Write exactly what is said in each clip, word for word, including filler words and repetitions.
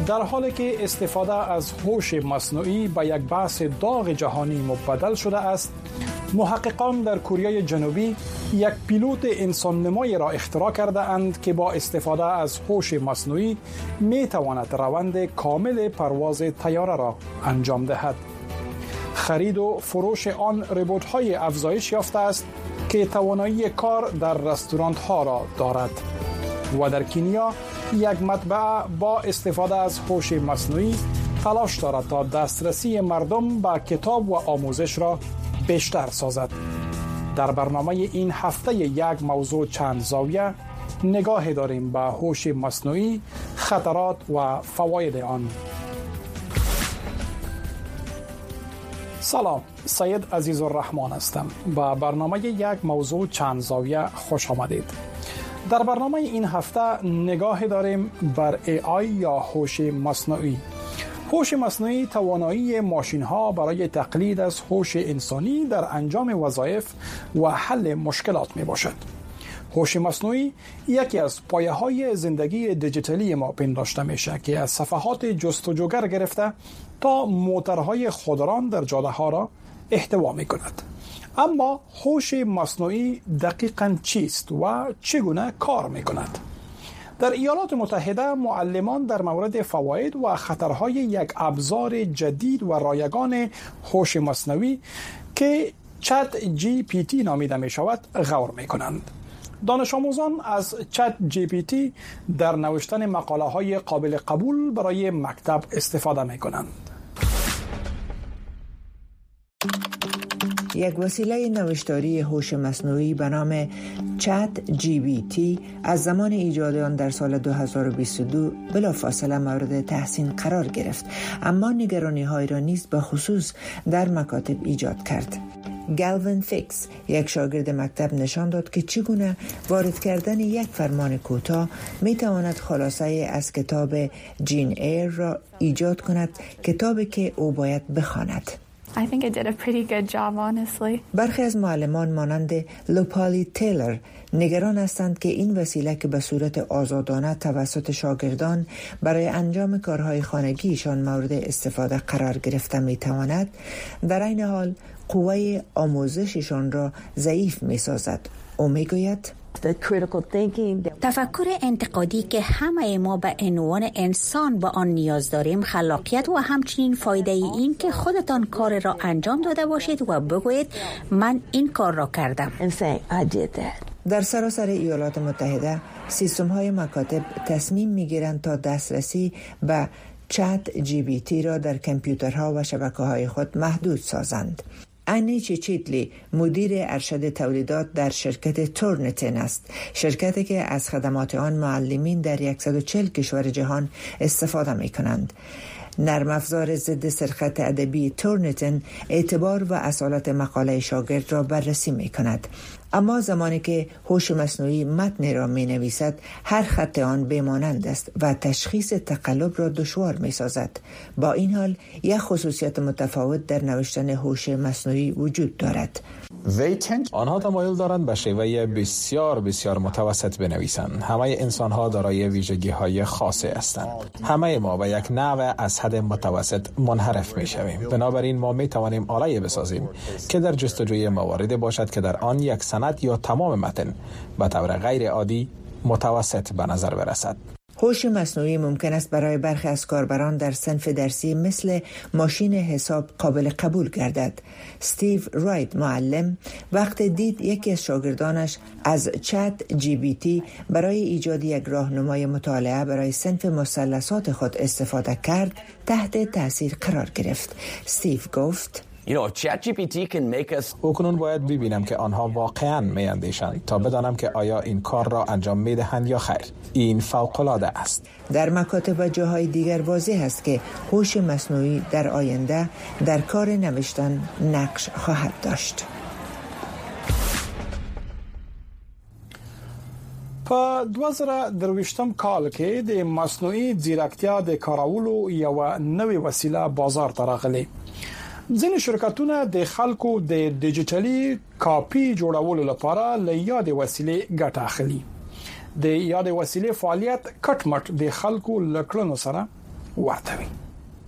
در حالی که استفاده از هوش مصنوعی به یک بحث داغ جهانی مبدل شده است، محققان در کره جنوبی یک پیلوت انسان نمایی را اختراع کرده اند که با استفاده از هوش مصنوعی می تواند روند کامل پرواز طیاره را انجام دهد. خرید و فروش آن ربات های افزایش یافته است که توانایی کار در رستوران ها را دارد و در کنیا یک مطبعه با استفاده از هوش مصنوعی تلاش دارد تا دسترسی مردم به کتاب و آموزش را بیشتر سازد. در برنامه این هفته یک موضوع چند زاویه نگاه داریم به هوش مصنوعی، خطرات و فواید آن. سلام، سید عزیز الرحمن هستم. با برنامه یک موضوع چند زاویه خوش آمدید. در برنامه این هفته نگاه داریم بر ای آی یا هوش مصنوعی. هوش مصنوعی توانایی ماشین ها برای تقلید از هوش انسانی در انجام وظایف و حل مشکلات می باشد. هوش مصنوعی یکی از پایه های زندگی دیجیتالی ما پنداشته میشه که از صفحات جستجوگر گرفته تا موتورهای خودران در جاده ها را احتوا می کند. اما هوش مصنوعی دقیقاً چیست و چگونه کار می کند؟ در ایالات متحده معلمان در مورد فواید و خطرهای یک ابزار جدید و رایگان هوش مصنوعی که چت جی پی تی نامیده می شود غور می کنند. دانش آموزان از چت جی پی تی در نوشتن مقاله های قابل قبول برای مکتب استفاده می کنند. یک وسیله نوشتاری هوش مصنوعی به نام چت جی پی تی از زمان ایجاد آن در سال دو هزار و بیست و دو بلافاصله مورد تحسین قرار گرفت، اما نگرانی های را نیز به خصوص در مکاتب ایجاد کرد. گالوین فیکس، یک شاگرد مکتب، نشان داد که چگونه وارد کردن یک فرمان کوتاه می تواند خلاصه از کتاب جین ایر را ایجاد کند، کتابی که او باید بخواند. I think I did a pretty good job, honestly. برخی از معلمان مانند لوپالی تیلر نگران هستند که این وسیله که به صورت آزادانه توسط شاگردان برای انجام کارهای خانگیشان مورد استفاده قرار گرفته می تواند در این حال قوه آموزششان را ضعیف می سازد. او می گوید تفکر انتقادی که همه ما به عنوان انسان با آن نیاز داریم، خلاقیت و همچنین فایده این که خودتان کار را انجام داده باشید و بگویید من این کار را کردم. در سراسر ایالات متحده سیستم های مکاتب تصمیم می گیرند تا دسترسی به چت جی پی تی را در کامپیوترها و شبکه های خود محدود سازند. انیچی چیتلی مدیر ارشد تولیدات در شرکت تورنتن است، شرکتی که از خدمات آن معلمین در صد و چهل کشور جهان استفاده می کنند. نرم افزار ضد سرقت ادبی تورنتن اعتبار و اصالت مقاله شاگرد را بررسی می کند، اما زمانی که هوش مصنوعی متن را می نویسد هر خط آن بمانند است و تشخیص تقلب را دشوار می سازد. با این حال یک خصوصیت متفاوت در نوشتن هوش مصنوعی وجود دارد. آنها تمایل دارند به شیوه بسیار بسیار متوسط بنویسند. همه انسان ها دارای ویژگی های خاصه هستند. همه ما به یک نوع از حد متوسط منحرف می شویم. بنابراین ما می توانیم آله بسازیم که در جستجوی مواردی باشد که در آن یک سند یا تمام متن به طور غیر عادی متوسط به نظر برسد. هوش مصنوعی ممکن است برای برخی از کاربران در صنف درسی مثل ماشین حساب قابل قبول گردد. استیو رایت معلم وقتی دید یکی از شاگردانش از چت جی پی تی برای ایجاد یک راهنمای مطالعه برای صنف مثلثات خود استفاده کرد، تحت تاثیر قرار گرفت. استیو گفت او کنون باید ببینم که آنها واقعاً می اندیشند تا بدانم که آیا این کار را انجام می دهند یا خیر. این فوق‌العاده است. در مکاتب و جاهای دیگر واضح است که هوش مصنوعی در آینده در کار نوشتن نقش خواهد داشت. په دوه زره درویشتم کال کې د مصنوعي ځیرکتیا د کارولو یو نوې وسیله بازار ته راغله. ځینې شرکتونه د خلکو د ډیجیټلي کاپي جوړولو لپاره له یادې وسیلې ګټه اخلي. د یادې وسیلې فعالیت کټ مټ د خلکو لکړنو سره ورته وي.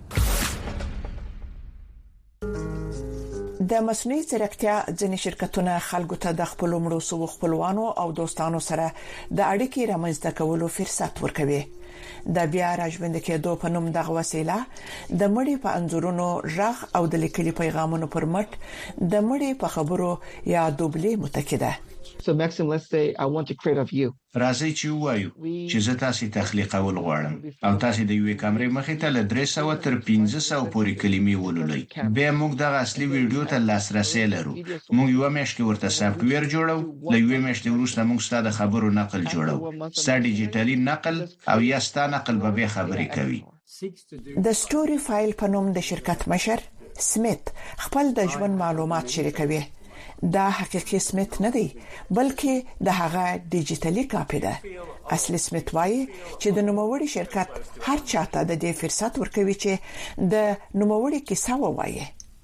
د مصنوعي ځیرکتیا ځینې شرکتونه خلکو ته د خپل مړو سو خپلوانو او دوستانو سره د اړیکې رامنځته کولو فرصت ورکوي. د بیا راژوند کېدو په نوم دغه وسیله د مړي په انځورونو ژغ او د لیکلي پیغامونو پر مټ د مړي په خبرو یا دوبلې متکده. So Maxim, let's say I want to create of you. راځي چې وایو چې زه تاسو تخلیقول غواړم او تاسو د یوې کیمرې مخې ته له درې سوه تر پنځه سوه پورې کلمې ولولئ. به موږ د اصلي ویډیو ته لاسرسي لرو. موږ یو میاشت کې ورته سافټویر جوړو. له یوې میاشتې وروسته موږ ستاسو خبرو نقل جوړو. ستاسو ډیجیټالي نقل او یا ستاسو نقل به خبرې کوي. د سټوري فایل په نوم د شرکت مشر سمیت خپل د ژوند معلومات شریکوي. دا حقیقي سمیت نه دی بلکې د هغه ډیجیټالي کاپی ده. اصلي سمیت وایي چې د نوموړي شرکت هر چاته د دې فرصت ورکوي چې د نوموړي کیسه ووایي.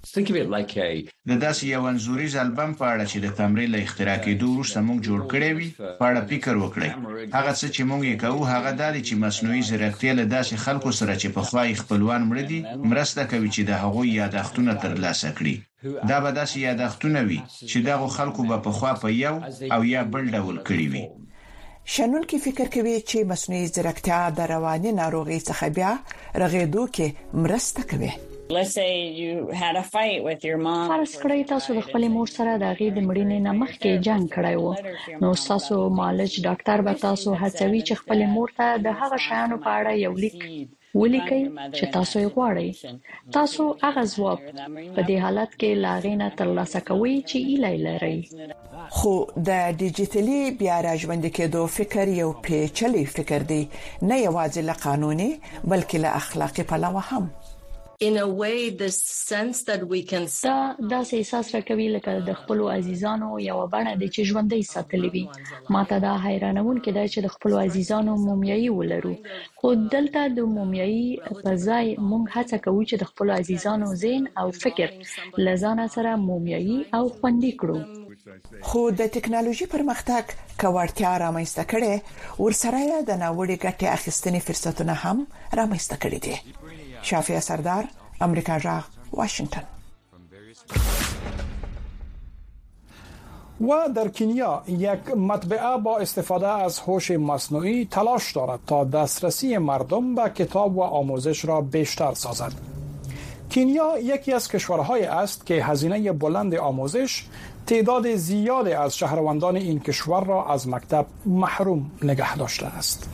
د داسې یو انځوریز البم په اړه چې د کیمرې له اختراع کېدو وروسته موږ جوړ کړی وي په اړه فکر وکړئ. هغه څه چې موږ یې کوو هغه د دې چې مصنوعي ځیرکتیا له داسې خلکو سره چې په خوای خپلوان مړ دي مرسته کوي چې د هغوی یادښتونه ترلاسه کړي. دا به داسې یادښتونه وي چې دغه خلکو به په خوا په یو او یا بل ډول کړی وي. شنن کې فکر کوي چې مصنوعي ځیرکتیا د رواني ناروغي څخه بیا رغېدو کې مرسته کوي. Let's say you had a fight with your mom. فرض کړئ تاسو د خپل مور سره د غي د مړینې نه مخکې جنگ کړی وو. نو تاسو مالج ډاکټر به تاسو هڅوي چې خپل مور ته د هغه شیانو په اړه یو لیک ولیکئ چې تاسو یې غواړئ. تاسو هغه ځواب په دې حالت کې لاغینه ترلاسه کوئ چې ایلای لري. خو د ډیجیټلي بیا راژوند کېدو فکر یو پیچلي فکر دی نه یوازې له قانوني بلکې له اخلاقي پلوه هم. In a way the sense that we can دا داسې احساس راکوي لکه د خپل عزیزانو یو بڼه د چې ژوندۍ ساتلې وي. ماته دا حیرانون کې دا چې د خپل عزیزانو مومیایي ولرو خو دلته د مومیایي په ځای موږ هڅه کوو چې د خپل عزیزانو ذهن او فکر لزانه سره مومیایي او خوندي کړو. خو د ټکنالوژي پرمختګ کوارتیا رامنځته کړي ورسره د ناوړي ګټې اخیستنې فرصتونه هم رامنځته کړي دي. شافعه سردار امریکا جا واشنگتن. و در کنیا یک مطبعه با استفاده از هوش مصنوعی تلاش دارد تا دسترسی مردم به کتاب و آموزش را بیشتر سازد. کنیا یکی از کشورهایی است که هزینه بلند آموزش تعداد زیادی از شهروندان این کشور را از مکتب محروم نگه داشته است.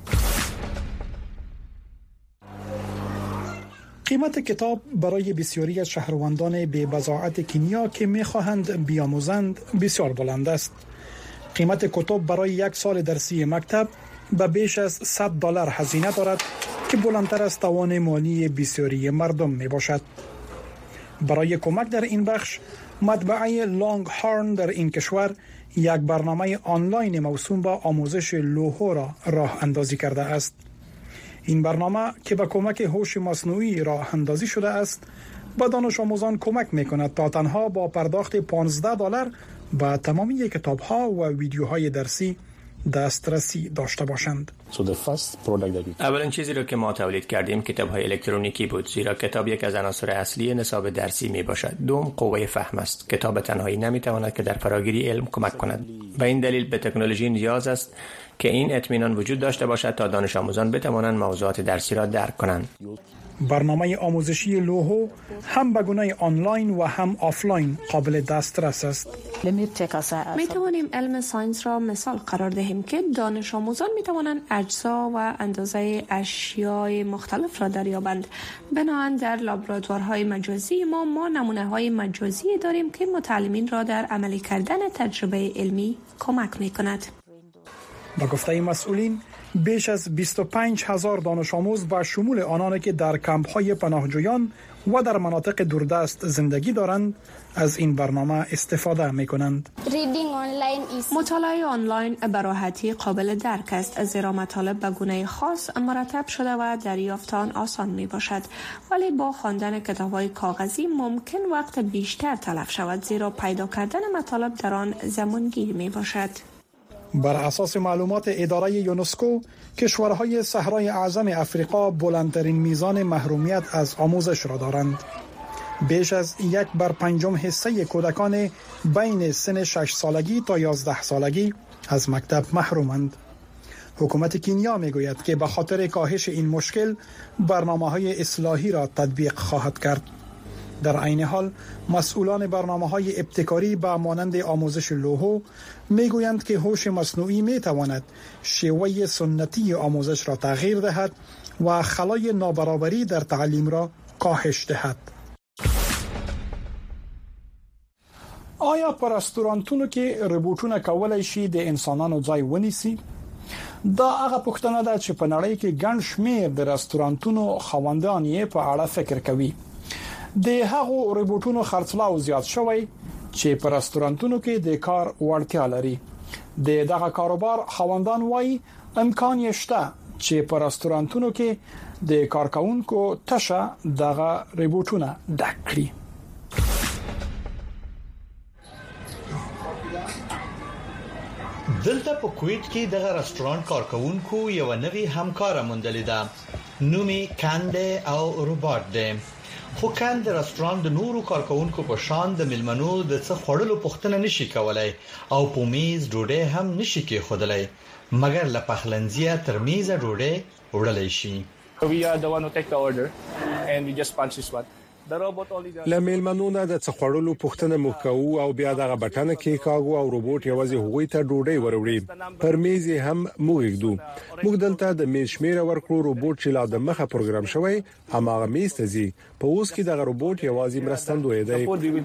قیمت کتاب برای بسیاری از شهروندان بی بضاعت کنیا که می‌خواهند بیاموزند بسیار بلند است. قیمت کتاب برای یک سال درسی مکتب به بیش از صد دلار هزینه دارد که بلندتر از توان مالی بسیاری مردم میباشد. برای کمک در این بخش مطبعه لانگ هارن در این کشور یک برنامه آنلاین موسوم به آموزش لوحو را راه اندازی کرده است. این برنامه که با کمک هوش مصنوعی راه اندازی شده است به دانش آموزان کمک میکند تا تنها با پرداخت پانزده دلار به تمامی کتاب‌ها و ویدیوهای درسی دسترسی داشته باشند. اولین چیزی رو که ما تولید کردیم کتاب‌های الکترونیکی بود، زیرا کتاب یک از عناصر اصلی نصاب درسی میباشد. دوم قوه فهم است. کتاب تنهایی نمیتواند که در فراگیری علم کمک کند. به این دلیل به تکنولوژی نیاز است که این اطمینان وجود داشته باشد تا دانش آموزان بتوانند موضوعات درسی را درک کنند. برنامه آموزشی لوحو هم به گونه آنلاین و هم آفلاین قابل دسترس است. می توانیم علم ساینس را مثال قرار دهیم که دانش آموزان می توانند اجزا و اندازه اشیاء مختلف را دریابند. بنابراین در لابراتوارهای مجازی ما ما نمونه های مجازی داریم که متعلمین را در عملی کردن تجربه علمی کمک می کند. با گفته مسئولین بیش از بیست و پنج هزار دانش آموز با شمول آنانی که در کمپ‌های پناهجویان و در مناطق دوردست زندگی دارند از این برنامه استفاده می‌کنند. مطالعه آنلاین به راحتی قابل درک است، زیرا مطالب به گونه خاص مرتب شده و دریافت آن آسان میباشد، ولی با خواندن کتاب‌های کاغذی ممکن وقت بیشتر تلف شود، زیرا پیدا کردن مطالب در آن زمانگیر میباشد. بر اساس معلومات اداره یونسکو، کشورهای صحرای اعظم افریقا بلندترین میزان محرومیت از آموزش را دارند. بیش از یک بر پنجم حصه کودکان بین سن شش سالگی تا یازده سالگی از مکتب محرومند. حکومت کنیا میگوید که به خاطر کاهش این مشکل برنامه‌های اصلاحی را تطبیق خواهد کرد. در عین حال مسئولان برنامه‌های ابتکاری به مانند آموزش لوحو میگویند که هوش مصنوعی میتواند شیوه سنتی آموزش را تغییر دهد و خلای نابرابری در تعلیم را کاهش دهد. آیا په رستورانتونو کې روبوټونه کولای شي د انسانانو ځای ونیسي؟ دا هغه پوښتنه ده چې په نړۍ کې ګڼ شمېر د رستورانتونو خاوندان یې په اړه فکر کوي. د هغو روبوټونو خرڅلاو زیات شوی چې په رستورانتونو کې د کار وړتیا لري. د دغه کاروبار خاوندان وایي امکان یې شته چې په رستورانتونو کې د کارکونکو تشه دغه روبوټونه ډک کړي. دلته په کویت کې دغه رستوران کارکونکو یو نوی همکار موندلې ده. نومي کاند او روبوټ دی. خو کاند رستوران د نورو کارکونکو په شان د ملمنو د څه خړلو پوښتنه نشي کولای او په میز ډوډۍ هم نشي کېښودلای، مګر له پخلنځي تر میزه ډوډۍ وړلای شي. We are the one who take the order and we just punch this one. لمیل منونه د څخړلو پښتنه موکو او بیا دغه بټنه کې کاغو او روبوټ یوازې هغوی ته ډوډۍ وروړي. پر میز هم موږ موږ دلته د میز شمیر ورکړو. روبوټ چې لا د مخه پروګرام شوی هماغه میز ته ځي. په اوس کې دغه روبوټ یوازې مرستندوی دی.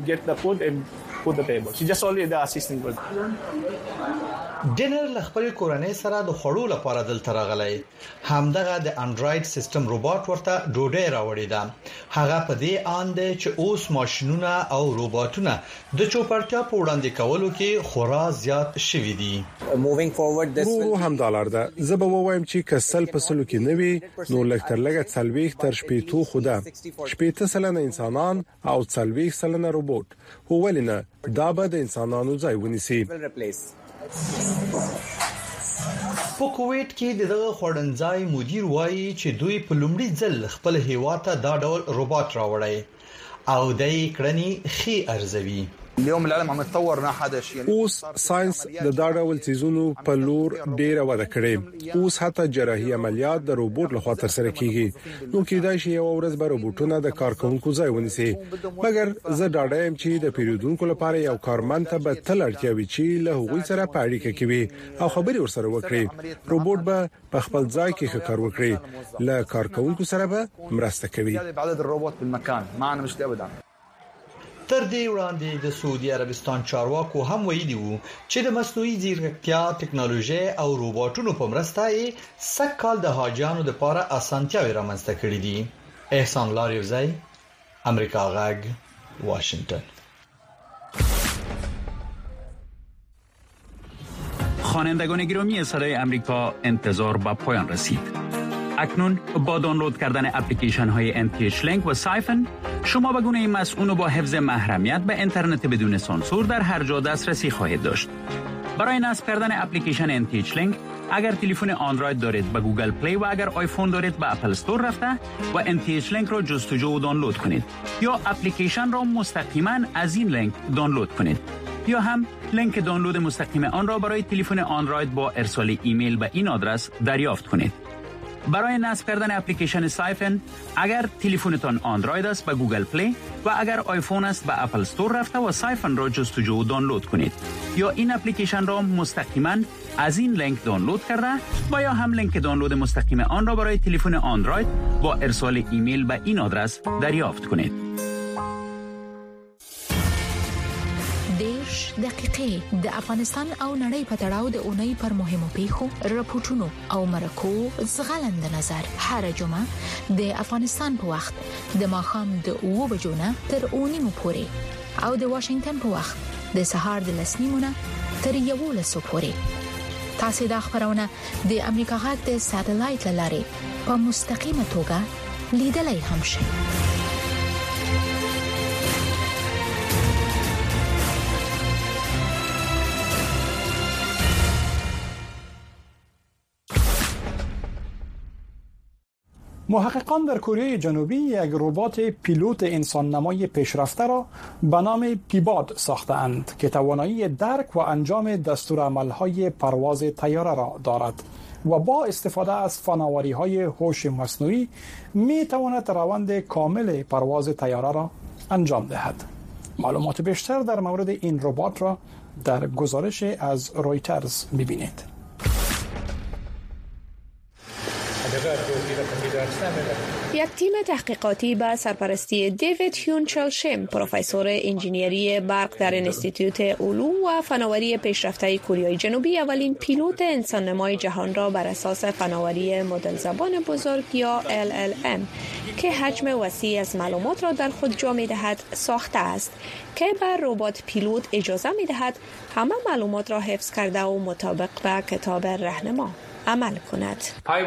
ډینر لخپل کورنۍ سره د خړو لپاره دلته راغلی. همدغه د انډراید سیستم روبوټ ورته ډوډۍ راوړی دا. هغه په دې اند چې اوس ماشينونه او روبوټونه د چوپړتیا په وړاندې کولو کې خورا زیات شوي دي. مووینګ فورورډ د ورو هم دالر ده. زه به وایم چې کسل پسلو کې نوي نو لکتر لګه څلويخ تر شپېتو خوده شپېته سلنه انسانان او څلويخ سلنه روبوټ. هو ولنه دا به د انسانانو ځای ونیسي. په کویت کې دغه خوړنځای مدیر وایي چې دوی په لومړي ځل خپل هیواد ته دا ډول روبوټ راوړی او دای کړنی خي ارزوي. اليوم العالم عم يتطور نحو هذا الشيء. اوس ساينس د دا ډول چیزونو په لور ډیره وده کړې. اوس حتی جراحي عملیات د روبوټ لخوا ترسره کیږي. نو کېدای شي یو ورځ به روبوټونه د کارکونکو ځای ونیسي. مګر زه ډاډه یم چې د پیرودونکو لپاره یو کارمند ته به تل اړتیا وي چې له هغوی سره په اړیکه کې وي او خبري ورسره وکړي. روبوټ به په خپل ځای کې ښه کار وکړي. له کارکونکو سره به مرسته کوي. عدد الروبوت بالمكان ما عندنا مشكله ابدا. تر دې وړاندې د سعودي عربستان چارواکو هم ویلي وو چې د مصنوعي ځیرکتیا ټکنالوژي او روبوټونو په مرسته یې سکهال د حاجیانو لپاره اسانتیاوې رامنځته کړې دي. احسان لاریوزی، امریکا غږ، واشنگتن. خوانندگان گرامی صدای امریکا، انتظار به پایان رسید. اکنون با دانلود کردن اپلیکیشن های ان تی اچ لینک و سایفن شما به گونه مسئول و با حفظ محرمیت به اینترنت بدون سانسور در هر جا دسترسی خواهید داشت. برای نصب کردن اپلیکیشن ان تی اچ لینک اگر تلفن اندروید دارید به گوگل پلی و اگر آیفون دارید به اپل استور رفته و ان تی اچ لینک را جستجو و دانلود کنید یا اپلیکیشن را مستقیما از این لینک دانلود کنید یا هم لینک دانلود مستقیم آن را برای تلفن اندروید با ارسال ایمیل به این آدرس دریافت کنید. برای نصب کردن اپلیکیشن سایفن اگر تلفنتان اندروید است به گوگل پلی و اگر آیفون است به اپل استور رفته و سایفن را جستجو و دانلود کنید یا این اپلیکیشن را مستقیما از این لینک دانلود کرده و یا هم لینک دانلود مستقیم آن را برای تلفن اندروید با ارسال ایمیل به این آدرس دریافت کنید. دیش دقیقې د افغانستان او نړۍ په تړاو د اونۍ پر مهمو پیښو راپورټونو او مرکو زغلند نظر هر جمعه د افغانستان په وخت د ماښام د اوو بجو نه تر اوو نیمو پورې او د واشنگټن په وخت د سهار د لس نیمو نه تر یوولسو پورې. تاسو د خبرونه د امریکا غږ د ساتلایت لارې په مستقیمه توګه لیدلای هم شئ. محققان در کره جنوبی یک ربات پیلوت انسان نمای پیشرفته را به نام پیباد ساختند که توانایی درک و انجام دستورالعمل‌های پرواز طیاره را دارد و با استفاده از فناوری‌های هوش مصنوعی می تواند روند کامل پرواز طیاره را انجام دهد. معلومات بیشتر در مورد این ربات را در گزارش از رویترز ببینید. یک تیم تحقیقاتی با سرپرستی دیوید هیونچلشم، پروفسور انجینیری برق در انستیتوت علوم و فناوری پیشرفته کره جنوبی، اولین پیلوت انسان‌نمای جهان را بر اساس فناوری مدل زبان بزرگ یا ال ال ام که حجم وسیع از معلومات را در خود جا می‌دهد ساخته است که بر ربات پیلوت اجازه می‌دهد همه معلومات را حفظ کرده و مطابق به کتاب راهنما عمل کند.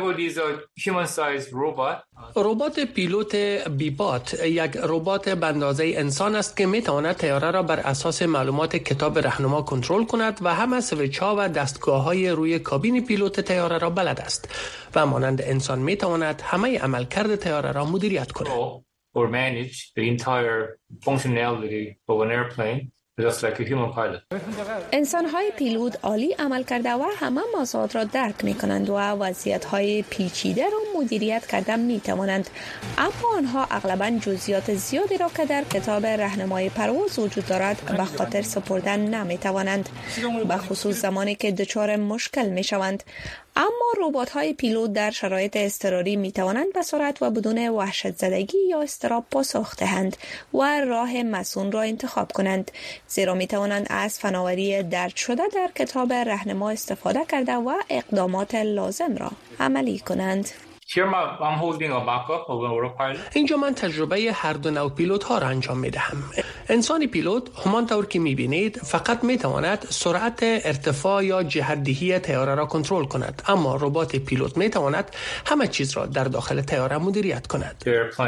ربات پیلوت بیبات یک ربات به اندازه انسان است که می تواند طیاره را بر اساس معلومات کتاب راهنما کنترل کند و همه سویچ‌ها و دستگاه‌های روی کابین پیلوت طیاره را بلد است و مانند انسان می تواند همه عملکرد طیاره را مدیریت کند. or manage the entire functionality of an airplane just like a human pilot. انسان‌های پیلوت عالی عمل کرده و همه موضوعات را درک می‌کنند و وضعیت‌های پیچیده را مدیریت کرده می‌توانند، اما آنها اغلباً جزئیات زیادی را که در کتاب راهنمای پرواز وجود دارد به خاطر سپردن نمی‌توانند، به خصوص زمانی که دچار مشکل می‌شوند. اما ربات‌های پیلوت در شرایط اضطراری می‌توانند به سرعت و بدون وحشت زدگی یا اضطراب پاسخ دهند و راه مسون را انتخاب کنند، زیرا می‌توانند از فناوری درج شده در کتاب راهنما استفاده کرده و اقدامات لازم را عملی کنند. اینجا من تجربه هر دو نوع پیلوت ها را انجام می دهم. انسان پیلوت همانطور که می بینید فقط می تواند سرعت ارتفاع یا جهت‌دهی طیاره را کنترل کند، اما ربات پیلوت می تواند همه چیز را در داخل طیاره مدیریت کند.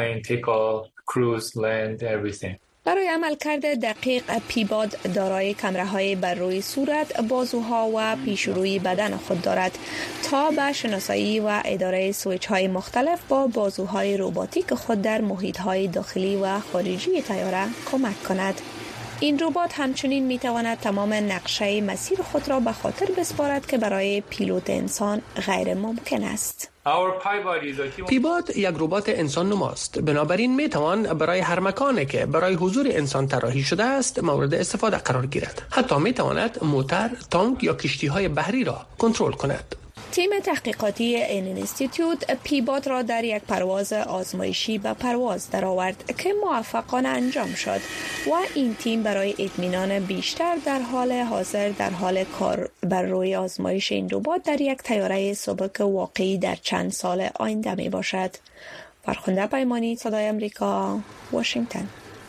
برای عملکرد دقیق پیباد دارای کامراهای بر روی صورت، بازوها و پیشروی بدن خود دارد تا به شناسایی و اداره سویچ‌های مختلف با بازوهای رباتیک خود در محیط‌های داخلی و خارجی طیاره کمک کند. این ربات همچنین می‌تواند تمام نقشه مسیر خود را به خاطر بسپارد که برای پیلوت انسان غیر ممکن است. پیباد یک ربات انسان نماست، بنابراین میتوان برای هر مکانی که برای حضور انسان طراحی شده است مورد استفاده قرار گیرد. حتی میتواند موتور، تانک یا کشتی‌های بحری را کنترل کند. تیم تحقیقاتی این انستیتوت پیباد را در یک پرواز آزمایشی به پرواز درآورد که موفقانه انجام شد و این تیم برای اطمینان بیشتر در حال حاضر در حال کار بر روی آزمایش این ربات در یک طیاره سبک واقعی در چند سال آینده می باشد. فرخنده پیمانی، صدای امریکا، واشنگتن.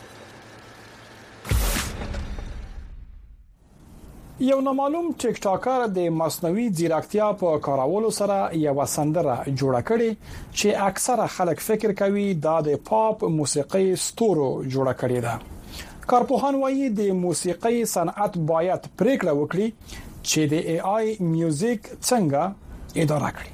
یو نامعلوم ټیک ټاکر د مصنوعي ځیرکتیا په کارولو سره یو سندره جوړه کړې چې اکثره خلک فکر کوي دا د پاپ موسیقي ستورو جوړه کړې ده. کارپوهان وایي د موسیقي صنعت باید پریکړه وکړي چې د ای آی میوزیک څنګه اداره کړي.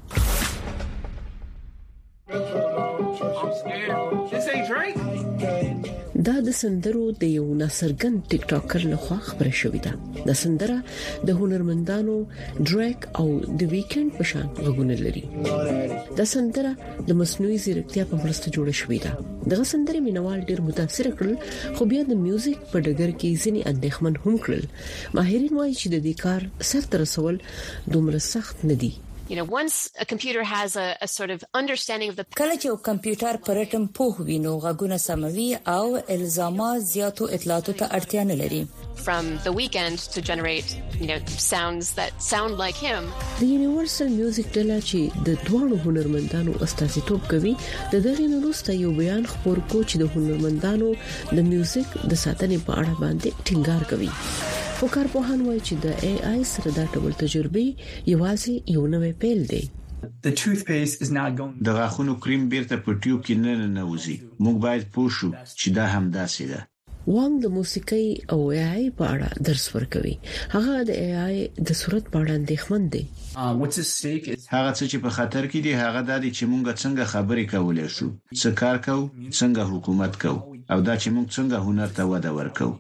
دا د سندرو د یو ناصرګن ټیک ټاکر لخوا خبره شوې ده. د سندره د هنرمندانو ډریک او د ویکند په شان غږونه لري. د سندره د مصنوعي ځیرکتیا په مرسته جوړه شوې ده. دغه سندره مینوال ډیر متاثر کړل، خو بیا د میوزیک په ډګر کې ځینې اندېښمن هم کړل. ماهرین وایي چې د دې کار سرته رسول دومره سخت نه دي. You know, once a computer has a, a sort of understanding of the کله چې یو کمپیوټر پر رټم پوه وینو غږونه سموي او الزامات زیاتو اطلاعاتو ته اړتیا نه لري. From the weekend to generate, you know, sounds that sound like him. د یونیورسل میوزیک ډله چې د دوه هنرمندانو استازیتوب کوي د دغه وروسته یو بیان خبر کو چې د هنرمندانو د میوزیک د ساتنې په اړه باندې ټینګار کوي. خو کارپوهان وایي چې د ای آی سره دا ډول تجربه یوازې یو نوې پیل دی. The toothpaste is not going. د غاښونو کریم بیرته په ټیوب کې نه ننوځي. موږ باید پوه شو چې دا هم داسې ده. وانګ د موسیقي او اي اي په اړه درس ورکوي. هغه د اي اي د صورت په اړه اندېښمن دی. هغه څه چې په خطر کې دي هغه د دې چې موږ څنګه خبرې کولای شو، څه کار کوو، څنګه حکومت کوو او دا چې موږ څنګه هنر ته وده ورکوو.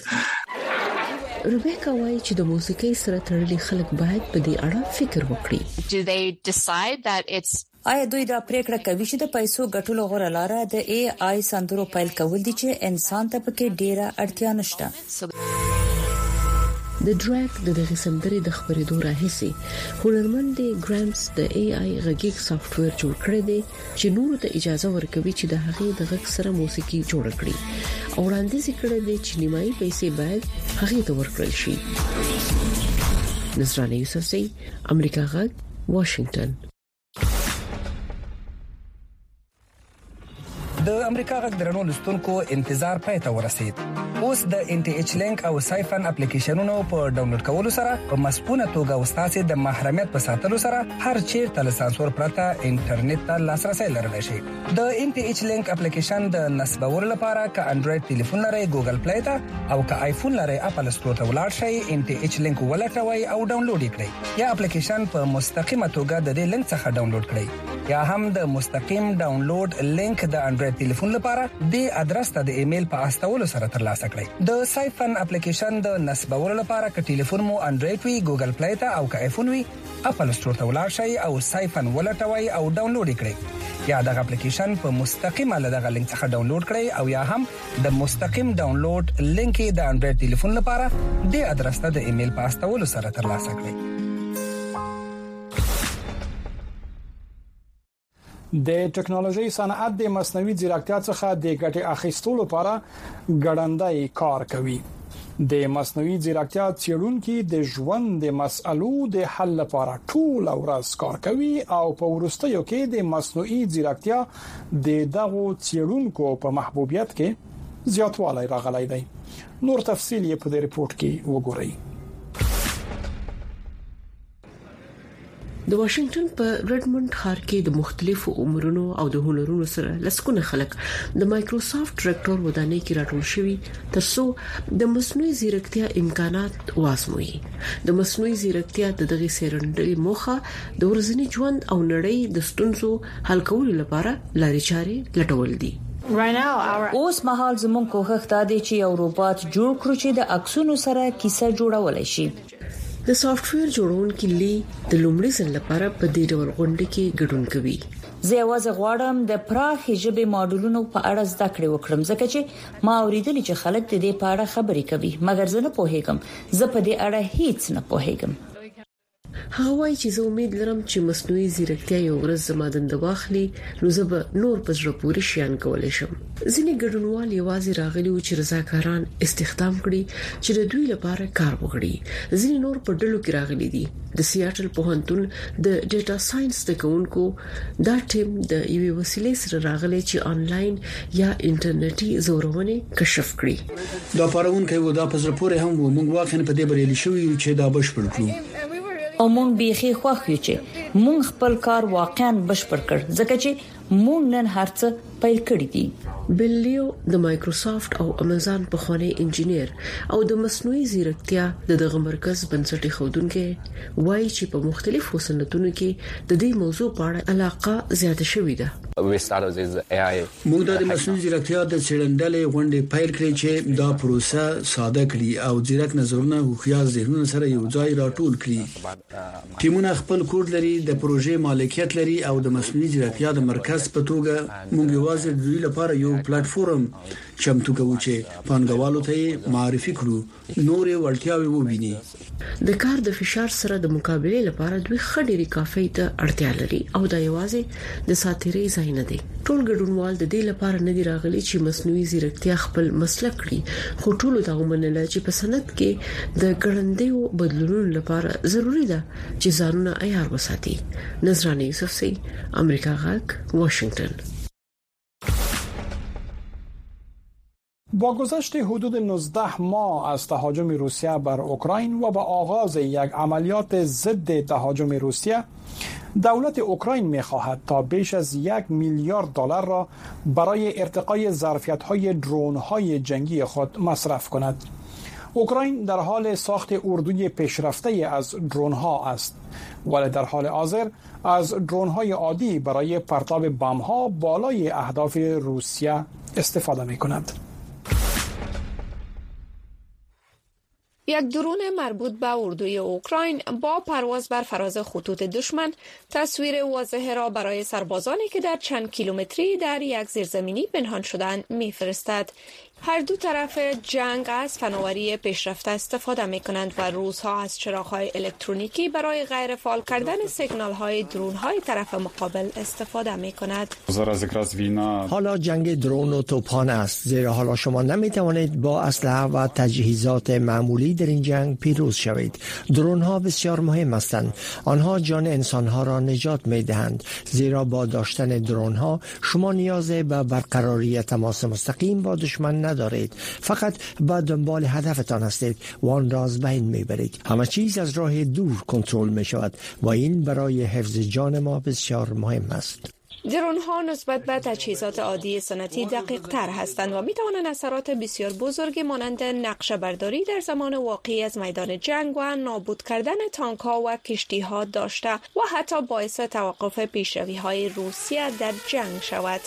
ربیکا وایي چې د موسیقي سره تړلي خلک باید په دې اړه فکر وکړي. Do they decide that it's آیا دوی دا پریکړه کوي چې د پیسو ګټلو غوړه لاره د اي اي سندرو پیل کول دي چې انسان ته پکې ډیره اړتیا نشته؟ د ډریک د دغه سندرې د خبرېدو راهیسي هنرمند ګرامز د اي اي غږیک سافټویر جوړ کړی دی چې نور ته اجازه ورکوي چې د هغې د غږ سره موسیقي جوړ کړي او وړاندیز کړی دی چې نیمایي پیسې باید هغې ته ورکړل شي. نصرانه یوسفزۍ، امریکا غږ، واشنگټن. د امریکا غږ درنو لستونکو انتظار پای ته ورسید. اوس د ان ټي ایچ لینک او سایفن اپلیکیشنونو په ډاونلوډ کولو سره په مسپونه توګه وستاسي د محرمیت په ساتلو سره هر چیرته له سانسور پرته انټرنیټ ته لاسرسي لرلی شي. د ان ټي ایچ لینک اپلیکیشن د نصبولو لپاره ک انډراید ټلیفون لري ګوګل پلی ته او ک آیفون لري اپل سٹور ته ولاړ شئ، ان ټي ایچ لینک ولټوي او ډاونلوډ کړئ یا اپلیکیشن په مستقیمه توګه د دې لینک څخه ډاونلوډ کړئ یا هم د مستقیم ډاونلوډ لینک د انډراید ټلیفون لپاره د ادرس ته د ایمیل په استولو سره ترلاسه کړئ. د سایفن اپلیکیشن د نصبولو لپاره ک ټلیفون مو انډراید وي، ګوګل پلی ته او ک آیفون وي، اپل سٹور ته ولاړ شئ او سایفن ولټوي او ډاونلوډ کړئ یا د اپلیکیشن په مستقیمه له دغه لینک څخه ډاونلوډ کړئ او یا هم د مستقیم ډاونلوډ لینک د انډراید ټلیفون لپاره د ادرس ته د ایمیل په استولو سره ترلاسه کړئ. د ټکنالوژي صنعت د مصنوعي ځیرکتیا څخه د ګټې اخیستلو لپاره ګړندۍ کار کوي. د مصنوعي ځیرکتیا څېړونکي د ژوند د مسئلو د حل لپاره ټول ورځ کار کوي او په وروستیو کې د مصنوعي ځیرکتیا د دغو څېړونکو په محبوبیت کې زیاتوالی راغلی دی. نور تفصیل یې په دې ریپورت کې وګورئ. د واشنگټن په ریډموند ښار کې د مختلفو عمرونو او د هنرونو سره لسکونه خلک د مایکروسافټ ډایرکټور ودانۍ کې راټول شوي ترڅو د مصنوعي ځیرکتیا امکانات وازموي. د مصنوعي ځیرکتیا د دغه سرندري موخه د ورځني ژوند او نړۍ د ستونزو حل کولو لپاره لارې چارې لټول دي. اوس مهال زموږ کوښښ دا دی چې یو روبوټ جوړ کړو چې د عکسونو سره کیسه جوړولای شي. د سافټویر جوړونکي لی د لومړي ځل لپاره په دې ډول غونډه کې ګډون کوي. زه یوازې غواړم د پراخې ژبې ماډلونو په اړه زده کړې وکړم ځکه چې ما اوریدل چې خلک د دې په اړه خبرې کوي، مګر زه نه پوهیږم. زه په دې اړه هیڅ نه پوهیږم. هغه وایي چې زه امید لرم چې مصنوعي ځیرکتیا یو ورځ زما دنده واخلي نو زه به نور په زړه پورې شیان کولای شم. ځینې ګډونوال یوازې راغلي و چې رضاکاران استخدام کړي چې د دوی لپاره کار وکړي. ځینې نور په ډلو کې راغلي دي. د سیاتل پوهنتون د ډیټا ساينس د کوونکو دا ټیم د یوې وسیلې سره راغلي چې آنلاین یا انټرنیټي زورونه کشف کړي. دا پرونکي و دا په زړه پورې هم و موږ واقعا په دې بریالي شوی چې دا بشپړ کړو. او مونږ بيخي خوښ یو چې مونږ خپل کار واقعا بشپړ کړ ځکه چې مونږ نن هرڅه پیل کړی دي. بلیو د مایکروسافټ او امازون په خونې انجینیر او د مصنوعي ځیرکتیا د دغه مرکز بنسټي خودونکو وایي چې په مختلفو صنعتونو کې د دې موضوع په اړه علاقه زیاته شوې ده. موږ د مصنوعي ځیرکتیا د څېړندلې غونډې پیل کړې چې دا پروسه ساده کړي او ځیرک نظرونه هوښیار ذهنونه سره یو ځای راټول کړي. ټیمونه خپل کوډ لري، د پروژې مالکیت لري او د مصنوعي ځیرکتیا د مرکز په توګه موږ یوازې د دوی لپاره یو پلیټ فورم چمتو کوو چې پانګوالو ته معرفي کړو، نورې وړتیاوې وویني. د کار د فشار سره د مقابله لپاره دوی خډيري کافي ته اړتیا لري او دا یوازې د ساتيري ځای نه دی. ټول ګډونوال د دې لپاره نه دی راغلي چې مصنوعي ځیرکتیا خپل مسلک کړي، خو ټول دا ومنل چې په صنعت کې د ګړندیو بدلونونو لپاره ضروری ده چې ځانونه عیار وساتي. نظرانه یوسفزۍ، امریکا غږ، واشنگتن. با گذشت حدود نوزده ماه از تهاجم روسیه بر اوکراین و با آغاز یک عملیات ضد تهاجم روسیه دولت اوکراین می‌خواهد تا بیش از یک میلیارد دلار را برای ارتقای ظرفیت‌های درون‌های جنگی خود مصرف کند. اوکراین در حال ساخت اردوی پیشرفته از درون‌ها است، ولی در حال حاضر از درون‌های عادی برای پرتاب بمب‌ها بالای اهداف روسیه استفاده می‌کند. یک درون مربوط به اردوی اوکراین با پرواز بر فراز خطوط دشمن تصویر واضح را برای سربازانی که در چند کیلومتری در یک زیرزمینی پنهان شدند می‌فرستد. هر دو طرف جنگ از فناوری پیشرفته استفاده می کنند و روس‌ها از چراغ‌های الکترونیکی برای غیر فعال کردن سیگنال‌های درون‌های طرف مقابل استفاده می کند. حالا جنگ درون و توپخانه است، زیرا حالا شما نمی توانید با اسلحه و تجهیزات معمولی در این جنگ پیروز شوید. درون‌ها بسیار مهم هستند. آنها جان انسان‌ها را نجات می دهند، زیرا با داشتن درون‌ها شما نیاز به برقراری تماس مستقیم با دشمن ندارید، فقط با دنبال هدفتان هستید و آن را از بین میبرید. همه چیز از راه دور کنترل می شود و این برای حفظ جان ما بسیار مهم است. درون‌ها نسبت به تجهیزات عادی سنتی دقیق تر هستند و می توانند اثرات بسیار بزرگی مانند نقشه برداری در زمان واقعی از میدان جنگ و نابود کردن تانک‌ها و کشتی‌ها داشته و حتی باعث توقف پیشروی‌های روسیه در جنگ شود.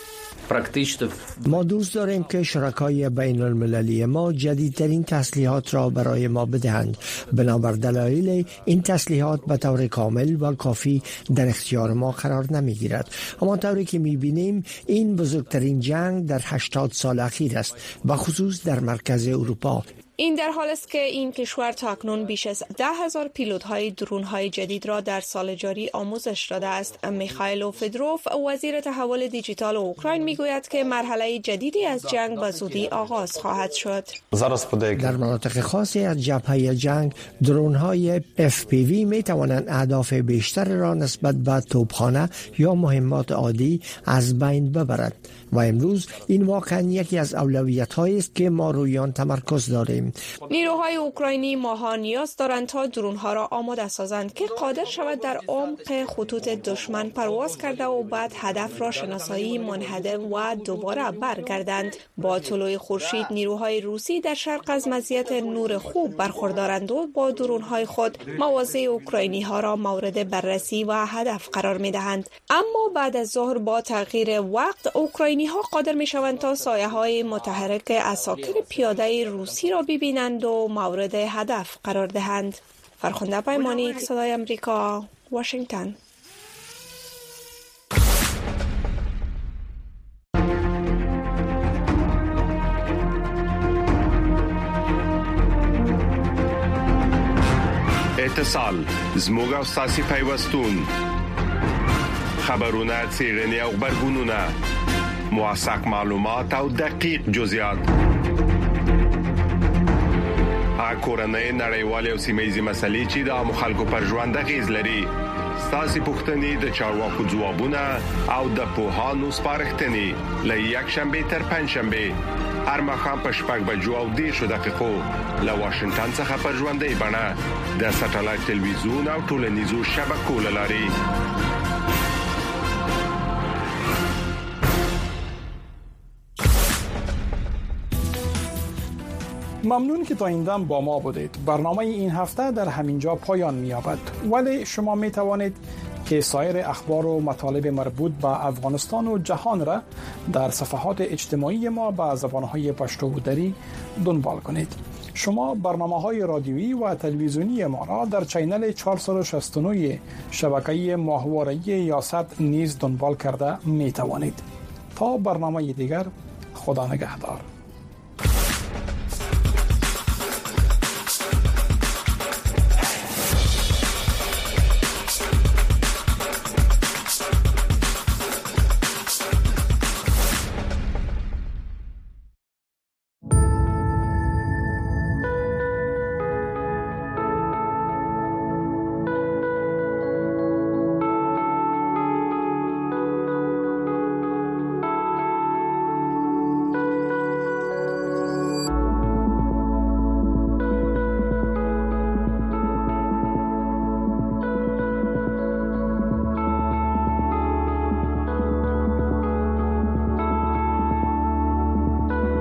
ما دوست داریم که شرکای بین المللی ما جدیدترین تسلیحات را برای ما بدهند. بنابر دلایل این تسلیحات به طور کامل و کافی در اختیار ما قرار نمی گیرد. همانطوری که می بینیم این بزرگترین جنگ در هشتاد سال اخیر است، به خصوص در مرکز اروپا. این در حال است که این کشور تا اکنون بیش از ده هزار پیلوت های درون های جدید را در سال جاری آموزش داده است. میخائیل فدروف وزیر تحول دیجیتال اوکراین میگوید که مرحله جدیدی از جنگ به زودی آغاز خواهد شد. در مناطق خاصی از جبهه جنگ درون های اف پی وی می توانند اهداف بیشتر را نسبت به توپخانه یا مهمات عادی از بین ببرد و امروز این واقعا یکی از اولویت هایی است که ما روی آن تمرکز داریم. نیروهای اوکراینی ماها نیاز دارند تا درون‌ها را آماده سازند که قادر شود در عمق خطوط دشمن پرواز کرده و بعد هدف را شناسایی، منهدم و دوباره برگردند. با طلوع خورشید نیروهای روسی در شرق از مزیت نور خوب برخوردارند و با درون‌های خود مواضع اوکراینی‌ها را مورد بررسی و هدف قرار می‌دهند. اما بعد از ظهر با تغییر وقت اوکراینی‌ها قادر می‌شوند تا سایه‌های متحرک عساکر پیاده روسی را ببینند و مورد هدف قرار دهند. فرخنده پیمانی، صدای امریکا، واشنگتن. اتصال زموږ او ساسي پیوستون خبرونه څېړنې او خبرګونونه موثق معلومات او دقیق جزئیات کورنۍ نړیوالې او سیمه‌ییزې مسلې چې د عامو خلکو پر ژوند اغېز لري ستاسو پوښتنې د چارواکو ځوابونه او د پوهانو سپارښتنې له یک شنبه تر پنځ شنبه هر مخام په شپږ بجو او دېرشو دقیقو له واشنگټن څخه پر ژوندۍ بڼه د ساتلایت ټلویزیون او ټولنیزو شبکو له لارې. ممنون که تا این دم با ما بودید. برنامه این هفته در همینجا پایان می‌یابد، ولی شما می توانید که سایر اخبار و مطالب مربوط به افغانستان و جهان را در صفحات اجتماعی ما به زبانهای پشتو و دری دنبال کنید. شما برنامه‌های رادیویی و تلویزیونی ما را در چینل چهارصد و شصت و نه شبکه ماهواره‌ای یاست نیز دنبال کرده می توانید. تا برنامه دیگر، خدا نگهدار.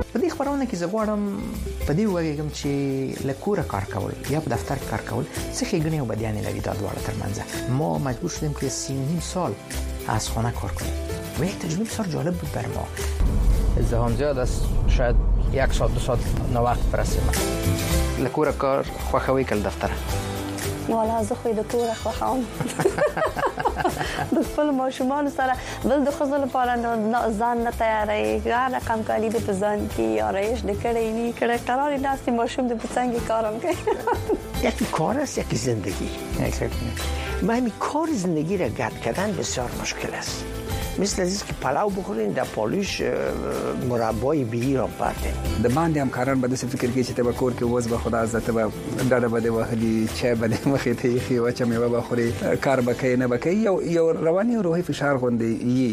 په دې خبرونه کې زه غواړم په دې وګورم چې لکوره کار کول یا په دفتر کار کول څه ښېګڼې او بدیانې لري دا دواړه ترمنځ. ما مجبور شدم که سی و نیم سال از خانه کار کنم و یک تجربه بسیار جالب بود بر ما. ازدحام زیاد است، شاید یک ساعت دو ساعت نه وقت برسیم. لکوره کار خوښوي کل دفتر؟ والا زه خو د کور خوښوم د خپل ماشومان سره بل د خپل لپاره نه ځان نه تیاری هر رقم کاری به ځان کې آرایش نکړې نه کړې قرار داسې ماشوم د پڅنګ کارم کوي. یکی کار است یکی زندگی. ما همین کار زندگی را قطع کردن بسیار مشکل است. مثل از که پلاو بخورین در پالوش مربای بیهی را بردین. د باندې همکاران به د فکر کې چې ته به کور کې وز به خدا عزت به ډډه به وهلي چای به مخې ته یې و چې مې به خوري کار به کوي نه به کوي یو یو رواني او روحي فشار غوندې یي.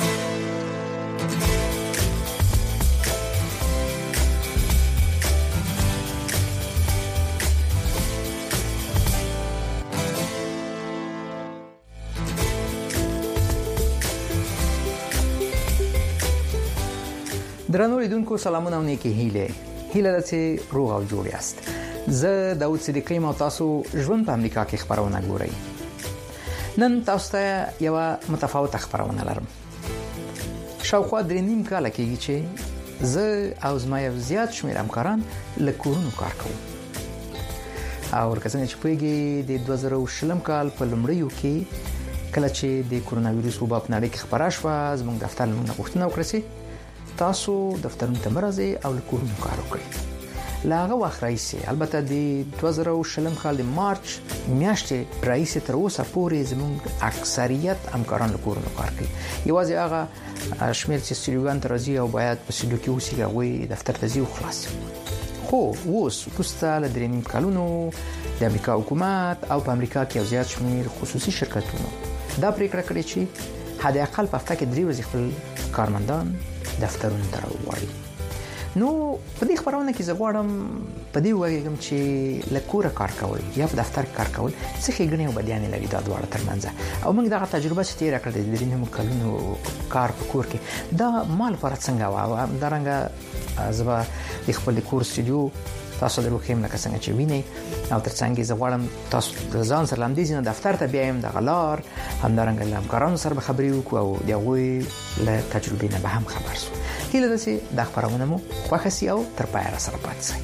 درنو لیدونکو سلامونه او نیکی هیله هیله ده چې روغ او جوړ یاست. زه داود صدیقی او تاسو ژوند په امریکا کې خبرونه ګورئ. نن تاسو ته یو متفاوت خبرونه لرم. شاوخوا درې نیم کال کېږي چې زه او زما یو زیات شمېر همکاران له کورونو کار کوو. او ورکه څنګه چې پوهیږئ د دوه زره شلم کال په لومړیو کې کله چې د کرونا وایرس وبا په نړۍ کې خبره شوه زموږ دفتر موږ غوښتنه وکړه چې تاسو دفترونو ته مرزه او کورونو کار وکړئ. لاغه وخت رئیس البته د دوه زره شلم کال د مارچ میاشتې رئیس تر اوسه پورې زموږ اکثریت همکاران له کورونو کار کوي. یوازې هغه شمېر چې استودیوګان ته راځي او باید په استودیو کې اوسي هغوی دفتر ته ځي او خلاص. خو اوس وروسته له درې نیم کلونو د امریکا حکومت او په امریکا کې زیات شمېر خصوصي شرکتونو دا پریکړه کړې چې حد اقل په هفته کې درې ورځې خپل کارمندان دفترونو ته راوړي. نو په دې خبرونه کې زه غواړم په دې وګورم چې لکوره کار کول یا په دفتر کار کول څه ښېګڼې او بدیانې لري دا دواړه ترمنځ. او موږ دغه تجربه چې تیر کړې د درې نیم کلونو کار په کور کې دا مال پر څنګه و دا رنګه زما د خپل کور استودیو تاسو درو خیم لکه څنګه چې وینئ او ترڅنګ زه غواړم تاسو ځان سره لمدې ځنه دفتر ته بیایم د غلار همدارنګه همکارانو سره به خبرې وکړو او دغه له تجربې نه به هم خبر شو. هیله ده چې د خبرونه مو خوښ شي او تر پایه را سره پاتې شئ.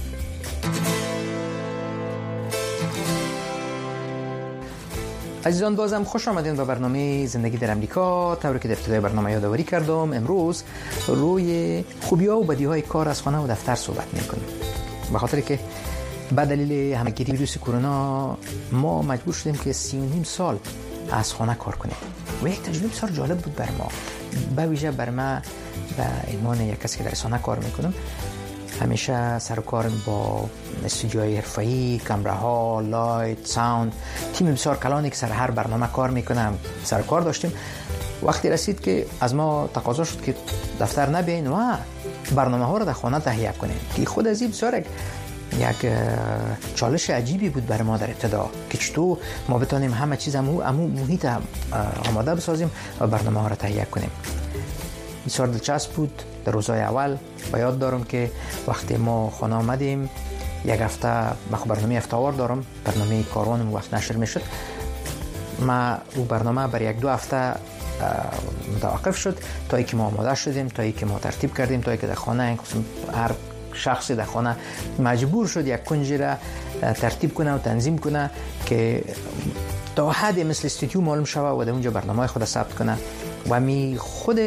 عزیزان بازم خوش آمدین به برنامه زندگی در امریکا. طوری که در ابتدای برنامه یادآوری کردم امروز روی خوبی‌ها و بدی‌های کار از خانه و دفتر صحبت می‌کنیم. به خاطر که به دلیل همهگیری ویروس کرونا ما مجبور شدیم که سی و نیم سال از خانه کار کنیم و یک تجربه بسیار جالب بود بر ما. به ویژه بر ما به عنوان یک کسی که در رسانه کار میکنم همیشه سر و کار با استودیوهای حرفه‌ای، کامراها، لایت، ساوند، تیم بسیار کلانی که سر هر برنامه کار میکنم سر کار داشتیم. وقتی رسید که از ما تقاضا شد که دفتر نبین و برنامه ها رو در خانه تهیه کنیم که خود از این بسیار یک چالش عجیبی بود برای ما در ابتدا که چطور ما بتونیم همه چیز امو امو محیط آماده بسازیم و برنامه ها رو تهیه کنیم. بسیار دلچسب بود. در روزهای اول با یاد دارم که وقتی ما خانه آمدیم یک هفته من برنامه هفته‌وار دارم، برنامه کاروانم وقت نشر میشد. ما او برنامه بر یک دو هفته متوقف شد تا اینکه ما آماده شدیم، تا اینکه ما ترتیب کردیم، تا اینکه در خانه هر شخصی در خانه مجبور شد یک کنجی را ترتیب کنه و تنظیم کنه که تا حد مثل استودیو معلوم شوه و در اونجا برنامه خود ثبت کنه و می خود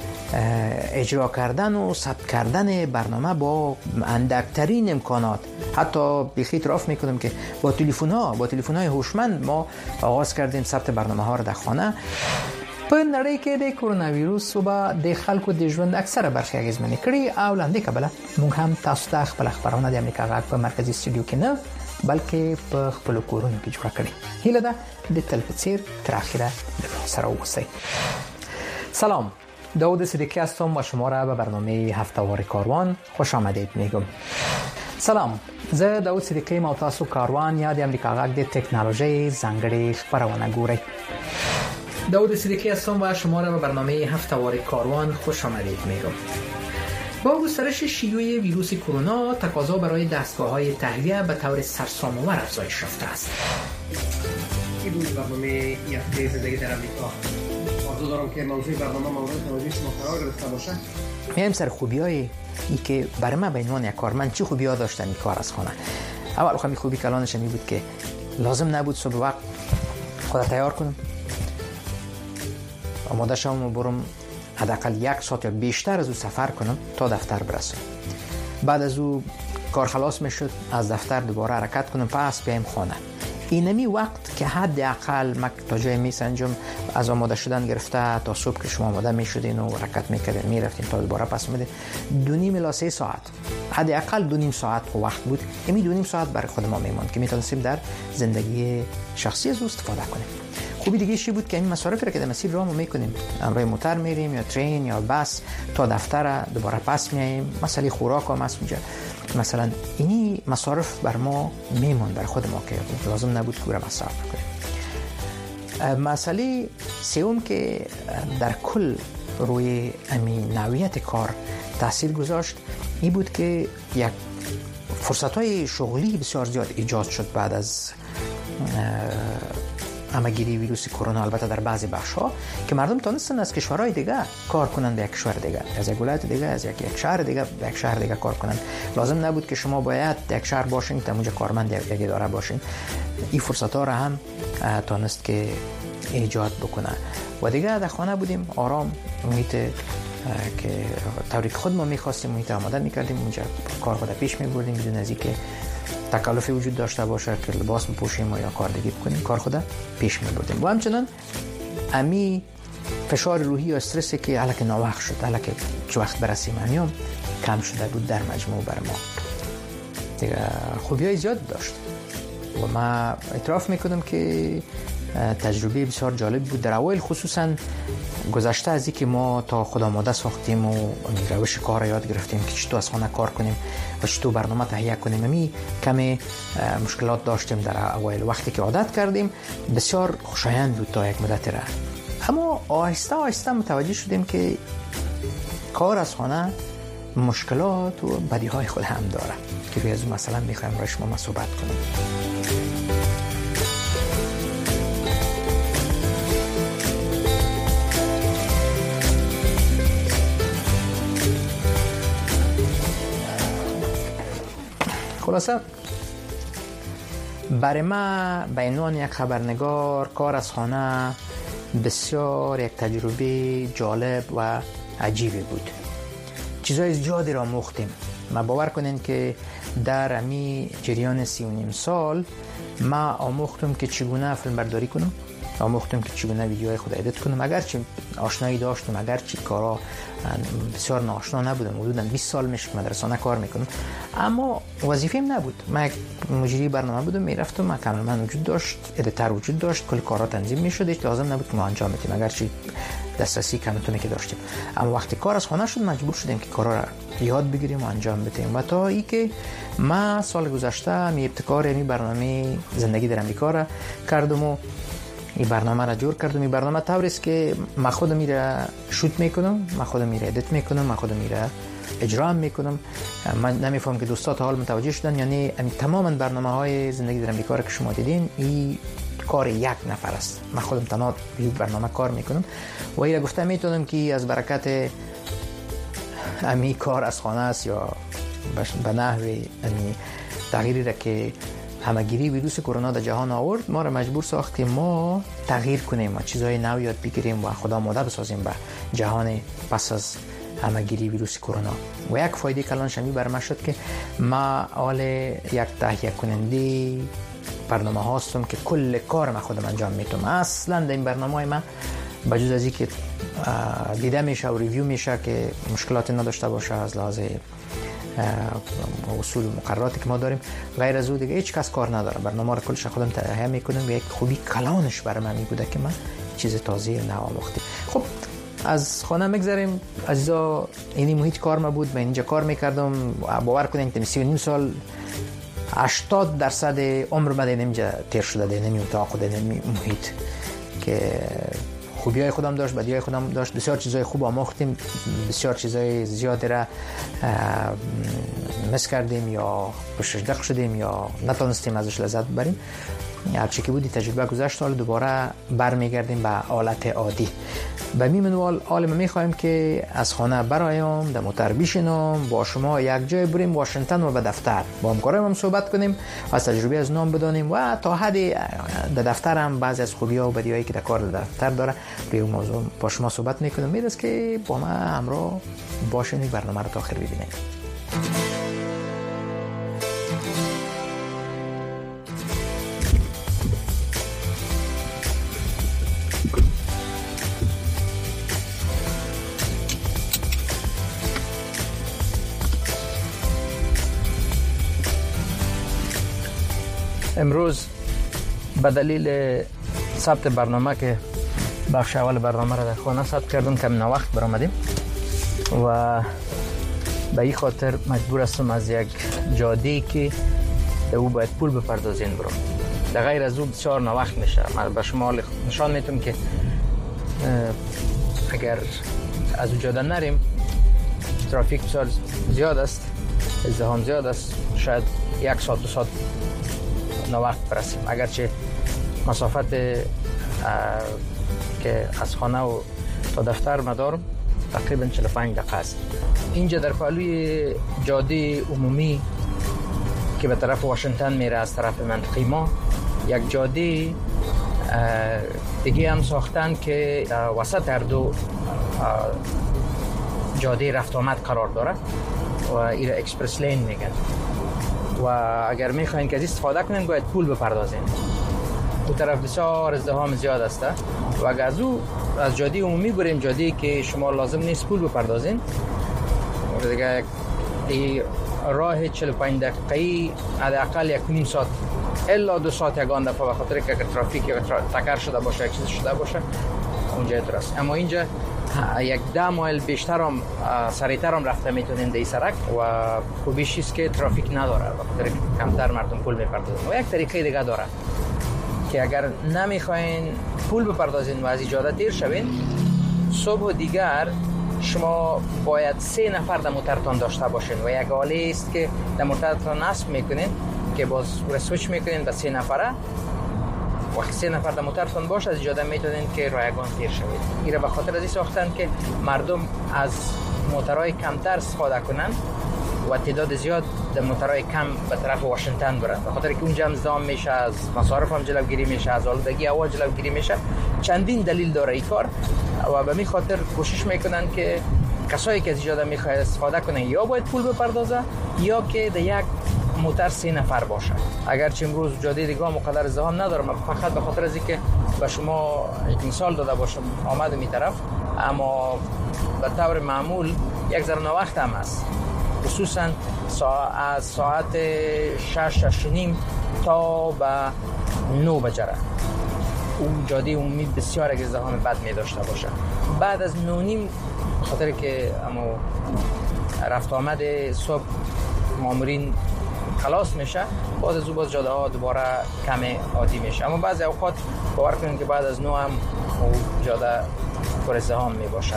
اجرا کردن و ثبت کردن برنامه با اندکترین امکانات. حتی بیخی اعتراف میکنم که با تلفن ها با تلفن های هوشمند ما آغاز کردیم ثبت برنامه ها را در خانه. په نړۍ کې د کرونا وایروس وبا د خلکو د ژوند اکثره برخې اغیزمنې کړي او لاندې کبله موږ هم تاسو ته خپل خبرونه د امریکا غږ په مرکزي استودیو کې نه بلکې په خپل کورونو کې جوړ کړي. هیله ده د تل په څیر تر اخره د سره اوسئ. سلام، داود صدیقی هستم و شما را به برنامه هفته‌وار کاروان خوش آمدید میگم. سلام، زه داود صدیقی او تاسو کاروان یا د امریکا غږ د ټکنالوژي ځانګړي خبرونه ګورئ. داود صدیقی هستم و شما را به برنامه هفته‌وار کاروان خوش آمدید میگم. با گسترش شیوع ویروس کرونا تقاضا برای دستگاه‌های تهویه به طور سرسام‌آور افزایش یافته است. این بود برنامه یک هفته زندگی در آمریکا. آرزو دارم که موضوع برنامه مورد توجه شما قرار گرفته باشه. میایم سر خوبیای ای که برای من به عنوان یک کارمند چه خوبی‌ها داشتن این کار از خانه. اول خمی خوبی کلانش می بود که لازم نبود صبح وقت خود تیار کنم، آماده شم و برم حداقل یک ساعت یا بیشتر از او سفر کنم تا دفتر برسم. بعد از او کار خلاص میشد، از دفتر دوباره حرکت کنم، پس بیایم خانه. اینمی وقت که حداقل ما تا جای میسنجم از آماده شدن گرفته تا صبح که شما آماده میشدین و حرکت میکردین میرفتین تا دوباره پس میدین دو نیم الی سه ساعت، حداقل دو نیم ساعت وقت بود. این دو نیم ساعت برای خود ما میموند که میتونستیم در زندگی شخصی از او استفاده کنیم. خوبی دیگه چی بود که این مصارف را که در مسیر راه میکنیم، روی موتر میریم یا ترین یا بس تا دفتر دوباره پس میاییم، مسئله خوراک هم هست اونجا، مثلا اینی مصارف بر ما میموند، بر خود ما که لازم نبود که را مصرف کنیم. مسئله سوم که در کل روی امی نوعیت کار تاثیر گذاشت این بود که یک فرصت‌های شغلی بسیار زیاد ایجاد شد بعد از همگیری ویروس کرونا، البته در بعضی بخش‌ها که مردم تونستن از کشورهای دیگه کار کنن به یک کشور دیگه، از یک ولایت دیگه، از یک یک شهر دیگه به یک شهر دیگه کار کنن. لازم نبود که شما باید یک شهر باشین تا اونجا کارمند یک اداره باشین. این فرصت‌ها را هم تونست که ایجاد بکنه. و دیگه در خانه بودیم آرام، محیط که طوری که خود ما می‌خواستیم محیط آماده می‌کردیم، اونجا کار خود پیش می‌بردیم بدون از اینکه تکلفی وجود داشته باشه که لباس بپوشیم و یا کار دیگه بکنیم، کار خود پیش می‌بردیم. و همچنان امی فشار روحی و استرسی که الکی ناوقت شد، الکی چه وقت برسیم همیام کم شده بود در مجموع بر ما. دیگه خوبی‌های زیاد داشت و ما اعتراف میکنم که تجربه بسیار جالب بود. در اول خصوصا گذشته از اینکه ما تا خود آماده ساختیم و روش کار یاد گرفتیم که چطور از خانه کار کنیم و چطور برنامه تهیه کنیم، می کمی مشکلات داشتیم در اول. وقتی که عادت کردیم بسیار خوشایند بود تا یک مدت را، اما آهسته آهسته متوجه شدیم که کار از خانه مشکلات و بدیهای خود هم داره که روی از مثلا میخوایم روی شما صحبت کنیم. خلاصه برای ما به عنوان یک خبرنگار کار از خانه بسیار یک تجربه جالب و عجیبی بود. چیزهای زیادی را آموختیم. ما باور کنین که در امی جریان سی و نیم سال ما آموختم که چگونه فیلم برداری کنم، آموختم که چگونه ویدیوهای خود ادیت کنم. اگرچه آشنایی داشتم، اگرچه کارا بسیار ناآشنا نبودم، حدوداً بیست سال میشه که مدرسانه کار میکنم، اما وظیفه‌ام نبود. من مجری برنامه بودم، میرفتم، من کاملا وجود داشت، ادیتور وجود داشت، کل کارا تنظیم میشد، هیچ لازم نبود که ما انجام بدیم، اگرچه دسترسی کمتونی که داشتیم. اما وقتی کار از خانه شد مجبور شدیم که کارا را یاد بگیریم و انجام بدیم. و تا ای که ما سال گذشته می ابتکار می برنامه زندگی در آمریکا را کردم و این برنامه را جور کردم. این برنامه طوری است که من خودم میره شوت میکنم، من خودم میره ادیت میکنم، من خودم میره اجرا میکنم. من نمیفهم که دوستا تا حال متوجه شدن، یعنی تماما برنامه‌های زندگی در آمریکا را که شما دیدین این کار یک نفر است. من خودم تنها یک برنامه کار میکنم و این گفته میتونم که از برکت امی کار از خانه است یا به نحوی امی تغییری را که همگیری ویروس کرونا در جهان آورد ما را مجبور ساخت که ما تغییر کنیم و چیزهای نو یاد بگیریم و خدا آماده بسازیم به جهان پس از همگیری ویروس کرونا. و یک فایده کلان شمی بر ما شد که ما اول یک تهیه کننده برنامه هاستم که کل کار ما خودم انجام میتونم. اصلا در این برنامه های من بجز از اینکه دیده میشه و ریویو میشه که مشکلاتی نداشته باشه از لحاظ اصول مقرراتی که ما داریم، غیر از او دیگه هیچ کس کار نداره. برنامه رو کلش خودم تهیه میکنم و یک خوبی کلانش برای من بوده که من چیز تازه نو آموختم. خب از خانه میگذاریم عزیزا، اینی محیط کار ما بود، من اینجا کار میکردم. باور کنین که سی و نیم سال هشتاد درصد عمر من اینجا تیر شده، در نمی اتاق و در نمی محیط که خوبیای خودم داشت، بدیای خودم داشت. بسیار چیزای خوب آموختیم، بسیار چیزای زیادی را مس کردیم یا پشت شدیم یا نتونستیم ازش لذت ببریم. هرچی که بودی تجربه گذشت، حالا دوباره برمیگردیم به حالت عادی. به می منوال حالا ما میخوایم که از خانه برایم، در موتر بشینم، با شما یک جای بریم واشنگتن و به دفتر با همکارم هم صحبت کنیم، از تجربه از نام بدانیم و تا حدی در دفتر هم بعضی از خوبی‌ها و بدیهایی که در کار در دفتر داره روی اون موضوع با شما صحبت میکنم. میرسه که با ما همراه باشین، برنامه رو تا آخر ببینید. امروز به دلیل ثبت برنامه که بخش اول برنامه را در خانه ثبت کردم کم نوقت برآمدیم و به این خاطر مجبور هستم از یک جاده‌ای که در او باید پول بپردازین برم. در غیر از او بسیار نوقت میشه. من به شما نشان میتونم که اگر از او جاده نریم ترافیک بسیار زیاد است، ازدحام زیاد است، شاید یک ساعت دو ساعت نوقت برسیم. اگرچه مسافت که از خانه و تا دفتر مدارم تقریبا چهل و پنج دقیقه است. اینجا در پهلوی جاده عمومی که به طرف واشنگتن میره از طرف منطقه ما یک جاده دیگه هم ساختن که وسط هر دو جاده رفت آمد قرار داره و ایره اکسپرس لین میگن و اگر میخواین که از استفاده کنین باید پول بپردازین. اون طرف بسیار ازدحام زیاد است و اگر از او از جاده عمومی بریم، جاده‌ای که شما لازم نیست پول بپردازین، دیگه این راه چهل و پنج دقیقه‌ای حداقل یک نیم ساعت الا دو ساعت یگان دفعه به خاطر که ترافیک یا تکر شده باشه یک چیز شده باشه اونجا درست. اما اینجا یک ده مایل بیشتر هم سریعتر هم رفته میتونین در این سرک و خوبیش است که ترافیک نداره و خاطر کمتر مردم پول میپردازن. و یک طریقه دیگه داره که اگر نمیخواین پول بپردازین و از اجازه تیر شوین، صبح و دیگر شما باید سه نفر در موترتان داشته باشین و یک آله است که در موترتان نصب میکنین که باز سویچ میکنین به سه نفره. وقتی سه نفر در موترتان باشه از اجازه میتونین که رایگان تیر شوید. ایره به خاطر ازی ساختن که مردم از موترهای کمتر استفاده کنن و تعداد زیاد در موترهای کم به طرف واشنگتن برن، به خاطر که اونجا هم زدام میشه، از مصارف هم جلوگیری میشه، از آلودگی هوا جلوگیری میشه. چندین دلیل داره این کار و به می خاطر کوشش میکنن که کسایی که از اجازه میخواد استفاده کنن یا باید پول بپردازه یا که در یک موتر سه نفر باشه. اگرچه امروز جاده دیگه مقدر ازدحام ندارم، فقط به خاطر از اینکه به شما یک مثال داده باشم آمدم این طرف، اما به طور معمول یک ذره وقت هم است، خصوصا سا... از ساعت شش شش نیم تا به نه بجه اون جاده عمومی بسیار اگه ازدحام بد می داشته باشه. بعد از نه نیم خاطر که اما رفت آمد صبح مامورین خلاص میشه، بعد از او باز جاده ها دوباره کم عادی میشه. اما بعضی اوقات باور کنید که بعد از نه هم جاده پر ازدحام می باشه.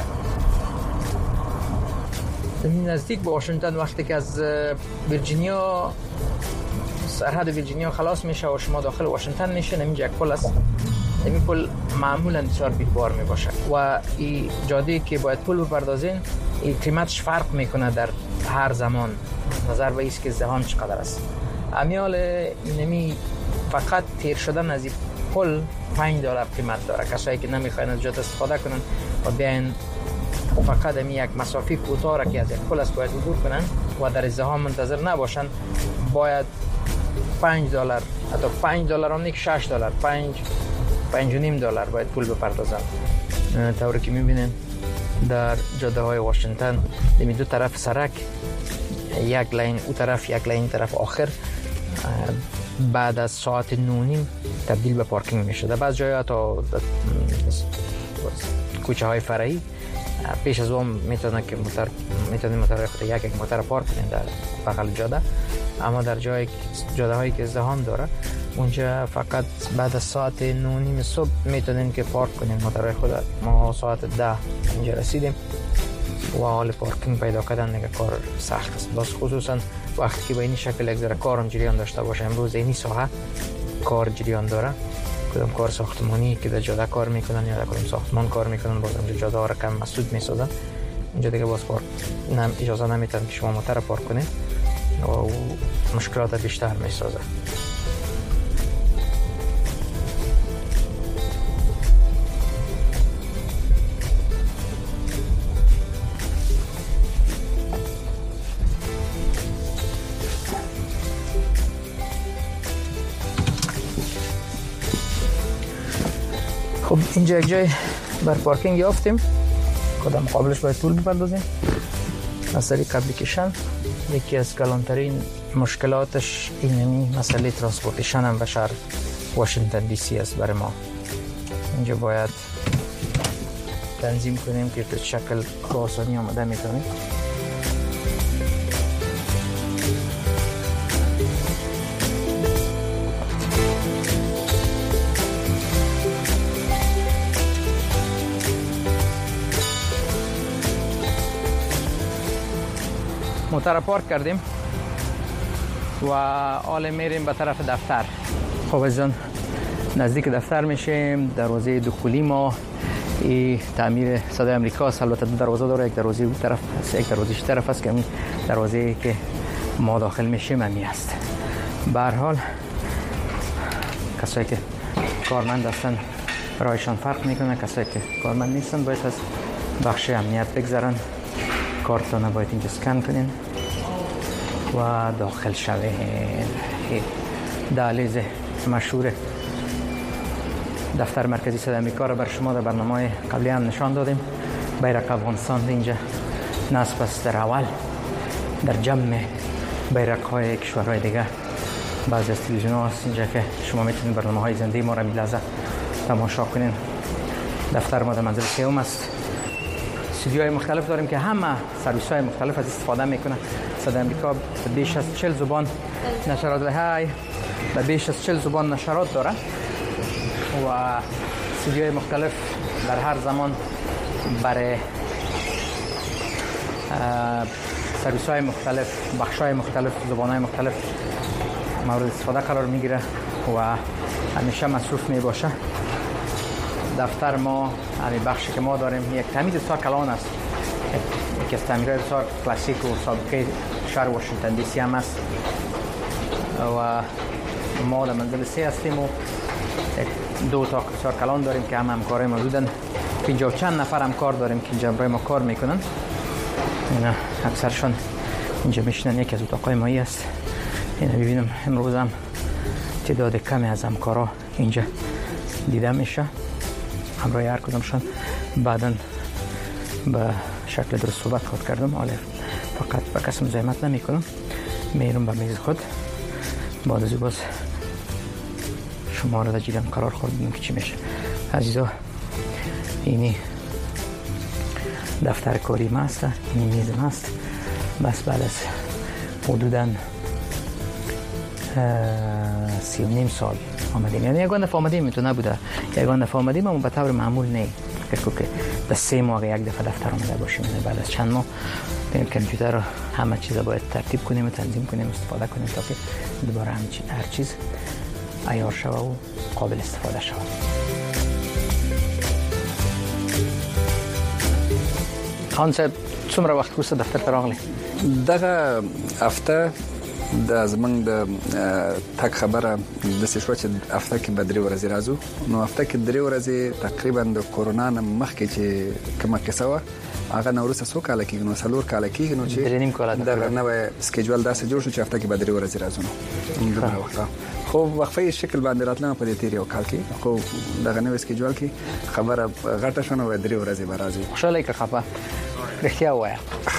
نزدیک به واشنگتن وقتی که از ویرجینیا سرحد ویرجینیا خلاص میشه و شما داخل واشنگتن میشه، اینجا یک پل است. این پل معمولا بسیار بی‌بار می باشه و این جاده که باید پول بپردازین این قیمتش فرق میکنه در هر زمان نظر به ایست که ازدحام چقدر است. امیال نمی فقط تیر شدن از این پل پنج دلار قیمت داره. کسایی که نمیخواین از جاده استفاده کنن و بیاین فقط می یک مسافه کوتاه را که از یک پل است باید عبور کنن و در ازدحام منتظر نباشن، باید پنج دلار حتی پنج دلار هم نیک شش دلار پنج پنج و نیم دلار باید پول بپردازن. طوری که میبینین در جاده های واشنگتن دمی دو طرف سرک یک لین او طرف یک لین طرف آخر بعد از ساعت نه نیم تبدیل به پارکینگ میشه. در بعض جاها تا کوچه های فرعی پیش از اون میتونه که موتور میتونید موتور خود یک یک موتور پارک کنید در بغل جاده، اما در جای جاده هایی که ازدحام داره اونجا فقط بعد از ساعت نه و نیم صبح میتونیم که پارک کنیم موتور خود. ما ساعت ده اینجا رسیدیم و حال پارکینگ پیدا کردن دیگه کار سخت است. باز خصوصا وقتی که به این شکل یک ذره کارم جریان داشته باشه. امروز اینی ساعت کار جریان داره، کدام کار ساختمانی که در جاده کار میکنن یا در کدام ساختمان کار میکنن باز اونجا جاده ها را کم مسدود میسازن. اینجا دیگه باز پارک نم اجازه نمیتن که شما موتور پارک کنید و مشکلات بیشتر میسازه. خب اینجا یک جای بر پارکینگ یافتیم. کدام مقابلش باید پول بپردازیم از طریق اپلیکیشن. یکی از کلانترین مشکلاتش اینمی مسئله ترانسپورتیشن هم به شهر واشنگتن دی سی است برای ما. اینجا باید تنظیم کنیم که به شکل با آسانی آمده میتونیم. موتور پارک کردیم و حالا میریم به طرف دفتر. خب جان نزدیک دفتر میشیم. دروازه دخولی ما ای تعمیر صدای آمریکا است. البته دو دروازه داره، یک دروازه اون طرف است، یک دروازه این طرف است که این دروازه که ما داخل میشیم همین است. به هر حال کسایی که کارمند هستن رایشان فرق میکنه، کسایی که کارمند نیستن باید از بخش امنیت بگذرن. کارتون باید اینجا سکن کنین و داخل شوین. دهلیز مشهور دفتر مرکزی صدای آمریکا را بر شما در برنامه قبلی هم نشان دادیم. بیرق افغانستان اینجا نصب است در اول در جمع بیرق های کشورهای دیگه. بعضی از تلویزیون ها هست اینجا که شما میتونید برنامه های زنده ما را میلحظه تماشا کنین. دفتر ما در منزل سیوم است. استودیوهای مختلف داریم که همه سرویس های مختلف از استفاده میکنه. صدای آمریکا به بیش از چهل زبان نشرات های به بیش از چهل زبان نشرات داره و استودیوهای مختلف در هر زمان برای سرویس های مختلف، بخش های مختلف، زبان های مختلف مورد استفاده قرار میگیره و همیشه مصروف می باشه. دفتر ما همین بخشی که ما داریم یک تعمیر بسیار کلان است. یکی از تعمیرهای بسیار کلاسیک و سابقه شهر واشنگتن دی سی هم است و ما در منزل سه هستیم و دو تا بسیار کلان داریم که هم همکارای موجودن. اینجا چند نفر همکار داریم که اینجا برای ما کار میکنن. اینا اکثرشان اینجا میشنن. یکی از اتاقای مایی است. اینا ببینم امروز هم تعداد کمی از همکارا اینجا دیده میشه. همراه هر کدامشان بعداً به شکل درست صحبت خود کردم. حالا فقط به کس مزاحمت نمی کنم. میرم به میز خود. بعد از باز شما را در جیبم قرار خوردیم که چی میشه. عزیزا اینی دفتر کاری ما است. اینی میز ما است. بس بعد از حدوداً سی و نیم سال آمدیم. یعنی یگان دفعه آمدیم تو نبوده. یگان دفعه آمدیم اما به طور معمول نه. فکر که در سه ماه یک دفعه دفتر آمده باشیم. بعد از چند ماه کامپیوتر رو همه چیز باید ترتیب کنیم و تنظیم کنیم، استفاده کنیم تا که دوباره همه چیز هر چیز عیار شود و قابل استفاده شود. خان صاحب څومره وخت وروسته دفتر ته راغلی؟ دغه هفته د زمنګ د تک خبره د سشو چې هفته کې بدري ورځې راځو. نو هفته کې درې ورځې تقریبا د کورونا نه مخکې چې کومه قصه و هغه نورسه سو کال کې نو سلور کال کې نو چې د نوې سکیجول داسې جوړ شو چې هفته کې بدري ورځې راځو. نو خو وقفه شکل باندې راتلنه په دې تیر یو کال کې خو دغه نوې سکیجول کې خبره غټه شونه و درې ورځې به راځي. خوشاله کې خپه رښتیا وایي.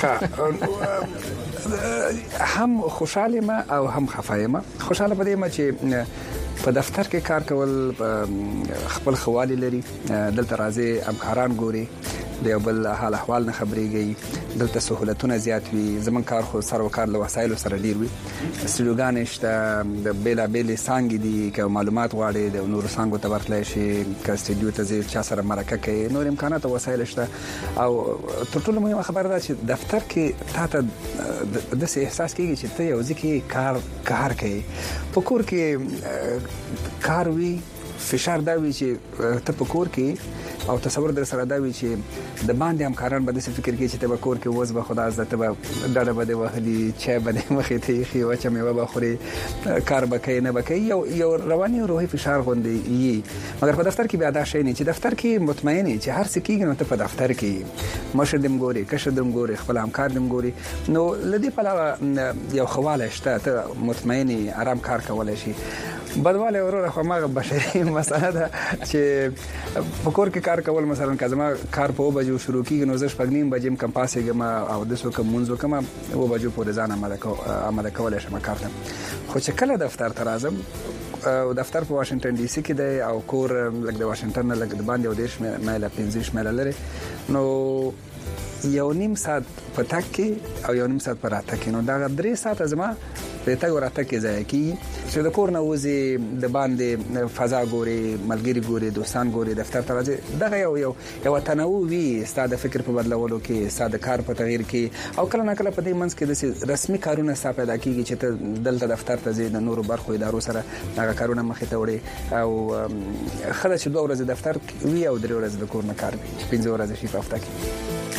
هم خوشاله ما او هم خفه ما. خوشاله پدې ما چې په دفتر کې کار کول خپل خوالي لري. دلته راځي همکاران ګوري د یو بل حال احوال نه خبرېږي دلته سہولتونه زیات وي زمون کار خو سره وکړ له وسایلو سره ډیر وي استودیوګان شته د بیلا بیل سانګ دي که معلومات غواړي د نورو سانګو ته ورتلای شي که استودیو ته زی چا سره مرکه کوي نور امکانات او وسایل شته او تر ټولو مهمه خبره ده چې دفتر کې تاسو د څه احساس کیږي چې ته یو ځکه کار کار کوي په کور کې کار وی فشار دا وی چې ته په کور کې او تصور در سره دا وی چې د باندې همکاران به د فکر کې چې ته په کور کې وځ به خدا عزت به ډډه به وهلي چا به مخې ته خي او چې مې به خوري کار به کوي نه به کوي یو یو رواني او روحي فشار غوندي یي مګر په دفتر کې بیا دا شي نه چې دفتر کې مطمئنه چې هر څه کېږي نو ته په دفتر کې مشر دم ګوري کشه دم ګوري خپل همکار دم ګوري نو لدی په علاوه یو خواله شته ته مطمئنه آرام کار کولای شي بدواله وروره خو ما بشري مساله ده چې په کور کې کار کول مثلا کزما کار په بجو شروع کیږي نو زه شپږنیم بجې کم پاسه ګم او د سو کوم منځو کوم او بجو په ځان عمل کو عمل کول شم کار ته خو چې کله دفتر ته راځم او دفتر په واشنگټن ډي سي کې دی او کور لکه د واشنگټن نه لکه د باندې او دیش مایل پنځه مایل لري نو یو نیم ساعت په تک کې او یو نیم ساعت په راته کې نو دا درې ساعت زما په تک ورته کې ځای کی چې د کور نه وځي د باندې فضا ګوري ملګری ګوري دوستان ګوري دفتر ته راځي دغه یو یو یو تنوع وي ستاسو فکر په بدلولو کې ستاسو کار په تغییر کې او کله نه کله په دې منځ کې د رسمي کارونه ستاسو پیدا کیږي چې ته دلته دفتر ته ځې د نورو برخو ادارو سره هغه کارونه مخې ته وړي او خله چې دوه ورځې دفتر وي او درې ورځې د کور نه کار وي پنځه ورځې شي په هفته کې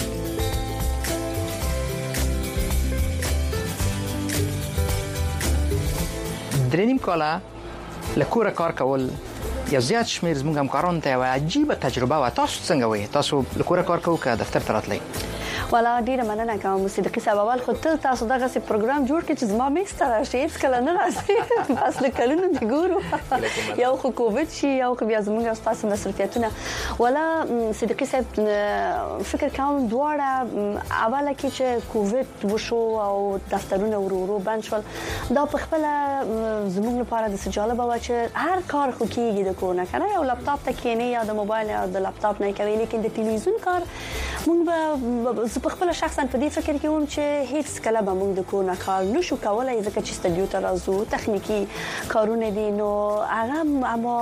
درېنیم کاله لکوره کار کول یا زیات شمیر زموږ همکارانو ته یو عجیبه تجربه و تاسو څنګه وایي تاسو لکوره کار کوو که دفتر ته راتلی ولا ډیره مننه کوم موسیقي سبب اول خو ته تاسو دغه سي پروګرام جوړ کړئ چې زما میسته راشي هیڅ کله نه راځي بس لکلونو دی ګورو یو خو کووډ شي یو خو بیا زموږ تاسو مصرفیتونه ولا صدیقي صاحب فکر کوم دواړه اوله کې چې کووډ وشو او دفترونه ورو ورو بند شول دا په خپل زموږ لپاره د سجاله بوا چې هر کار خو کیږي د کور نه کنه یو لپټاپ ته کېنه یا د موبایل یا د لپټاپ نه کوي لیکن د ټلویزیون کار مونږ زه په خپل شخصا په دې فکر کې وم چې هیڅ کله به موږ د کور نه کار نشو کولای ځکه چې استودیو ته راځو تخنیکی کارونه دي نو هغه اما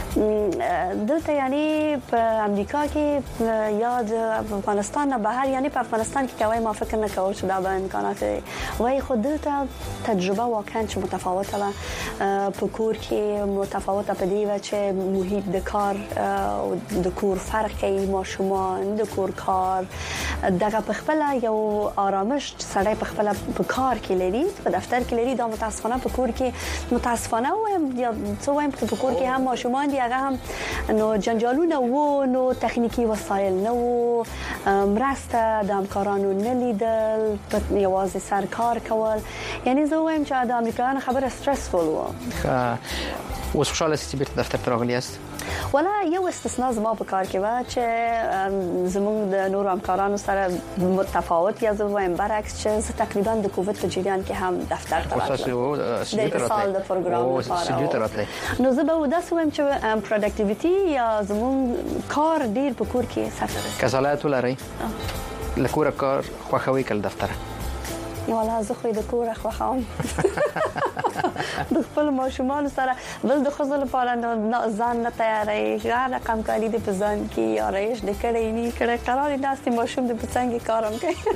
دلته یعنی په امریکا کې یا د افغانستان نه بهر یعنی په افغانستان کې کوي ما فکر نه کول چې دا به امکانات وای خو دلته تجربه واقعا چې متفاوته ده په کور کې متفاوته په دی چې محیط د کار او د کور فرق کوي ماشومان د کور کار دغه په خپل یو آرامش سړی په خپل په کار کې لري په دفتر کې لري دا متاسفانه په کور کې متاسفانه وایم یا څه وایم په کور کې هم ماشومان دي هغه هم نو جنجالونه وو نو تخنیکی وسایل نه وو مرسته د همکارانو نه لیدل په یوازې سر کار کول یعنی زه وایم چې د امریکایانو خبره استرسفول وو اوس خوشاله چې بیرته دفتر ته راغلی یاست ولا یو استثناء زما په کار کې و چې زموږ د نورو همکارانو سره متفاوت یا زه وایم برعکس چې زه تقریبا د کووډ په جریان کې هم دفتر ته راتلم د اتصال د پروګرام لپاره نو زه به داسې وایم چې پروډکټیویټي یا زموږ کار ډیر په کور کې سفر کسالات ولري لکوره کار خوښوي کله دفتر ولا زه خو د کور خوښوم د خپل ماشومان سره بل د خپل لپاره نه ځان نه تیاری هر رقم کاری د پزان کې آرایش د کړي نه کړي قرار داسې ماشوم د پڅنګ کارم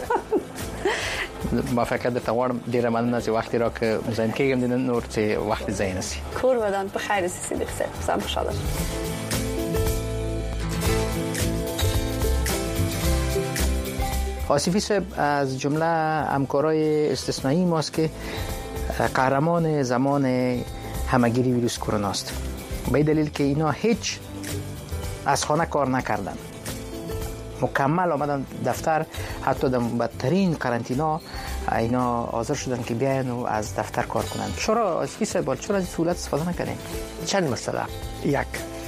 کوي ما فکر د تاوړم ډیره مننه چې وخت راکې ځین کېږم د نور چې وخت زینسي کور ودان په خیر سي د څه سم خوشاله آصفی صاحب از جمله همکارای استثنایی ماست که قهرمان زمان همگیری ویروس کرونا است به دلیل که اینا هیچ از خانه کار نکردن مکمل آمدن دفتر حتی در بدترین قرنطینه اینا حاضر شدن که بیاین و از دفتر کار کنن چرا آصفی صاحب چرا از این سهولت استفاده نکنین چند مسئله یک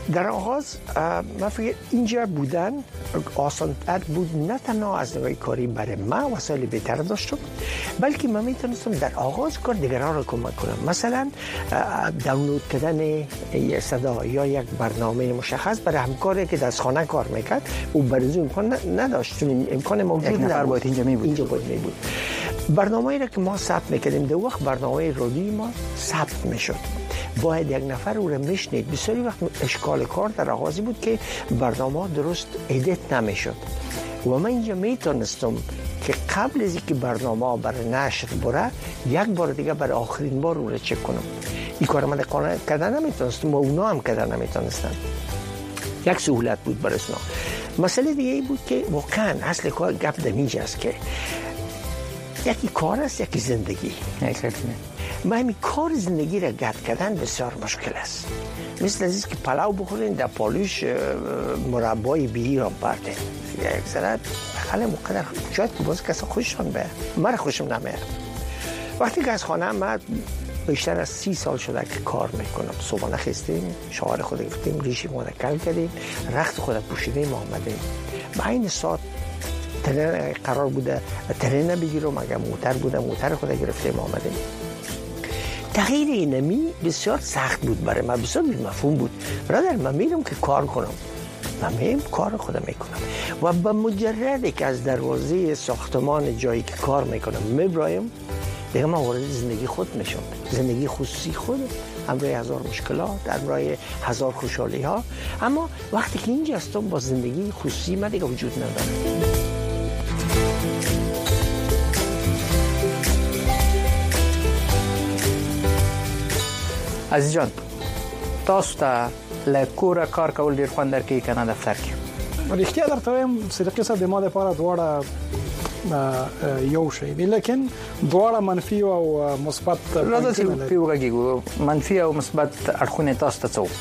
در آغاز من فکر اینجا بودن آسان‌تر بود، نه تنها از نوع کاری برای من وسایل بهتر داشتم، بلکه من میتونستم در آغاز کار دیگران را کمک کنم. مثلا دانلود کردن یک صدا یا یک برنامه مشخص برای همکاری که از خانه کار میکرد او برای امکان نداشت، چون امکان موجود نبود. اینجا می بود اینجا بود می بود برنامه‌ای را که ما ثبت میکردیم در وقت برنامه رادیویی ما ثبت میشد، باید یک نفر او را میشنید. بسیاری وقت اشکال کار در آغازی بود که برنامه درست ادیت نمیشد و من اینجا میتونستم که قبل از اینکه برنامه برای نشر بره یک بار دیگه برای آخرین بار او را چک کنم. این کار من کردن نمیتونستم و اونا هم کردن نمیتونستن. یک سهولت بود برای اونا. مسئله دیگه ای بود که واقعا اصل کار گپ دمیج است که یکی کار است یکی زندگی. ما همین کار زندگی را گرد کردن بسیار مشکل است. مثل از که پلاو بخورین در پالوش مربای بیهی را بردین یک ذره خیلی مقدر شاید که باز کسی خوششان به من خوشم نمیاد. وقتی که از خانه من بیشتر از سی سال شده که کار میکنم، صبحانه خستیم، شعار خود گفتیم، ریشی خود کل کردیم، رخت خود پوشیدیم آمدیم. با این ساعت ترین قرار بوده ترین بگیرم، اگر موتر بوده موتر خود گرفتیم آمدیم. تغییر اینمی بسیار سخت بود برای من، بسیار مفهوم بود. برادر من میرم که کار کنم، من میرم کار خودم میکنم و با مجردی که از دروازه ساختمان جایی که کار میکنم میبرایم دیگه من وارد زندگی خود میشم، زندگی خصوصی خود، همراه هزار مشکلات، همراه هزار خوشحالی ها. اما وقتی که اینجا هستم با زندگی خصوصی من دیگه وجود نداره. عزیز جان، تاسو ته له کوره کار کول ډیر خوند درکوي که نه دفتر کې؟ رښتیا درته وایم صدیقي صاحب د ما لپاره دواړه یو شی دی، لیکن دواړه منفي او مثبت راځه چې په وګورو منفي او مثبت اړخونه تاسو ته څه؟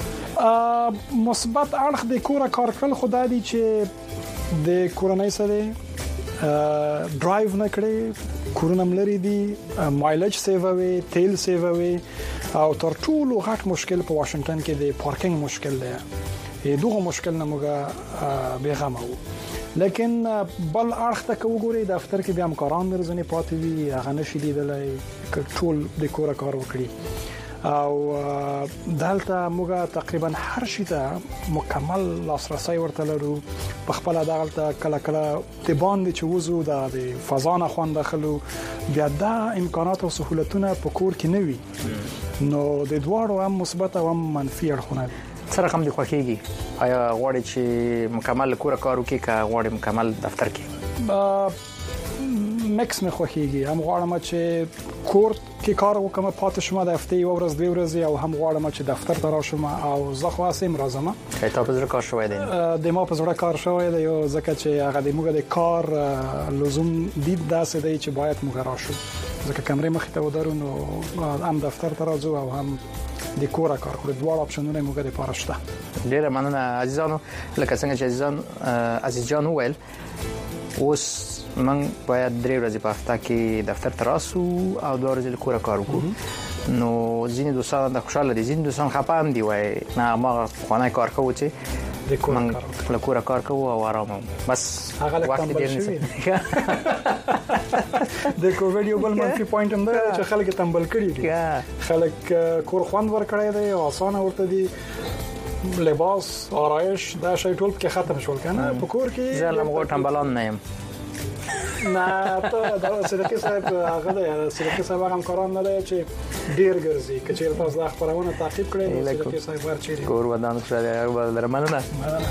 مثبت اړخ د کوره کار کول خدای دی چې د کورنۍ سره ډرایو نه کړي، کورونه ملري دي، مایلج سیووي، تیل سیووي، او تر ټولو غټ مشکل په واشنگټن کې د پارکینګ مشکل دی. دغه مشکل نه موږ بیغمه وو، لیکن بل اړخ ته وګورئ دفتر کې بیا همکاران درځنی پاتې وي، هغه نشي لیدلای ټول د کوره کار وکړي. او دلته موږ تقریبا هر شي ته مکمل لاسرسي ورته لرو. په خپل دغلته کله کله د باندې چې وزو د فضا نه خوند داخلو، بیا د امکانات او سہولتونه په کور کې نه وي، نو د دواړو هم مثبت او هم منفي اړخونه دي. سره کوم دی خوښیږي؟ آیا غواړئ چې مکمل کور کار وکړئ که غواړئ مکمل دفتر کې؟ مکس مې خوښیږي، هم غواړم چې کور کې کار وکم پاتې شم د هفته یو ورځ دوه ورځې، او هم غواړم چې دفتر ته راشم او زه خو اسیم راځم. کله په زړه کار شوی دی؟ د ما په زړه کار شوی دی، یو ځکه چې هغه د موږ د کار لزوم دید داسې دی چې باید موږ راشو، ځکه کمرې مخې ته ودرو نو هم دفتر ته راځو او هم د کور کار کړو. دواړه اپشنونه موږ د پاره شته. ډیره مننه عزیزانو، لکه څنګه چې عزیزان عزیز جان وویل، اوس من باید درې ورځې په هفته کې دفتر ته راسو او دوه ورځې د کور کار وکړو. نو ځینې دوستان د خوشاله دي، ځینې دوستان خپه هم دي، وای نه ما خانه کار کوو چې د کور کار له کور کار کوو او آرام بس وخت ډیر نه. د کووډ یو بل منفي پوینټ هم دی چې خلک تنبل کړي دي، خلک کور خوند ور کړی دی او اسانه ورته دي، لباس آرایش دا شی ټول کې ختم شول کنه په کور کې. زه لمغه تنبلان نه یم. نه ته دا صدیقي صاحب هغه دی، صدیقي صاحب هم کاران نه دی چې ډیر ګرځي، که چیرې تاسو د خبرونه تعقیب کړئ نو صدیقي صاحب ورچېږي کور ودان شو دی هغه در مننه.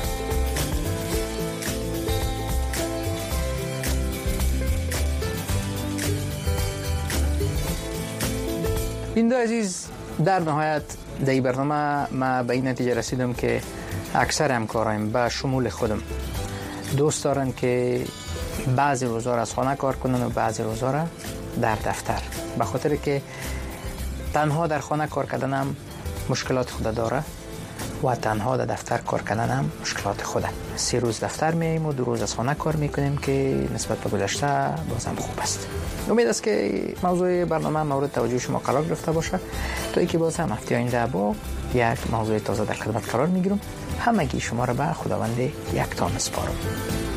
بیننده عزیز، در نهایت در این برنامه ما به این نتیجه رسیدم که اکثر همکارایم به شمول خودم دوست دارن که بعضی روزا را از خانه کار کنن و بعضی روزا را در دفتر، به خاطر که تنها در خانه کار کردن هم مشکلات خود داره و تنها در دفتر کار کردن هم مشکلات خوده. سه روز دفتر میاییم و دو روز از خانه کار میکنیم که نسبت به گذشته بازم خوب است. امید است که موضوع برنامه مورد توجه شما قرار گرفته باشه. تا اینکه باز هم هفته آینده با یک موضوع تازه در خدمت قرار میگیرم. همگی شما را به خداوند یکتا میسپارم.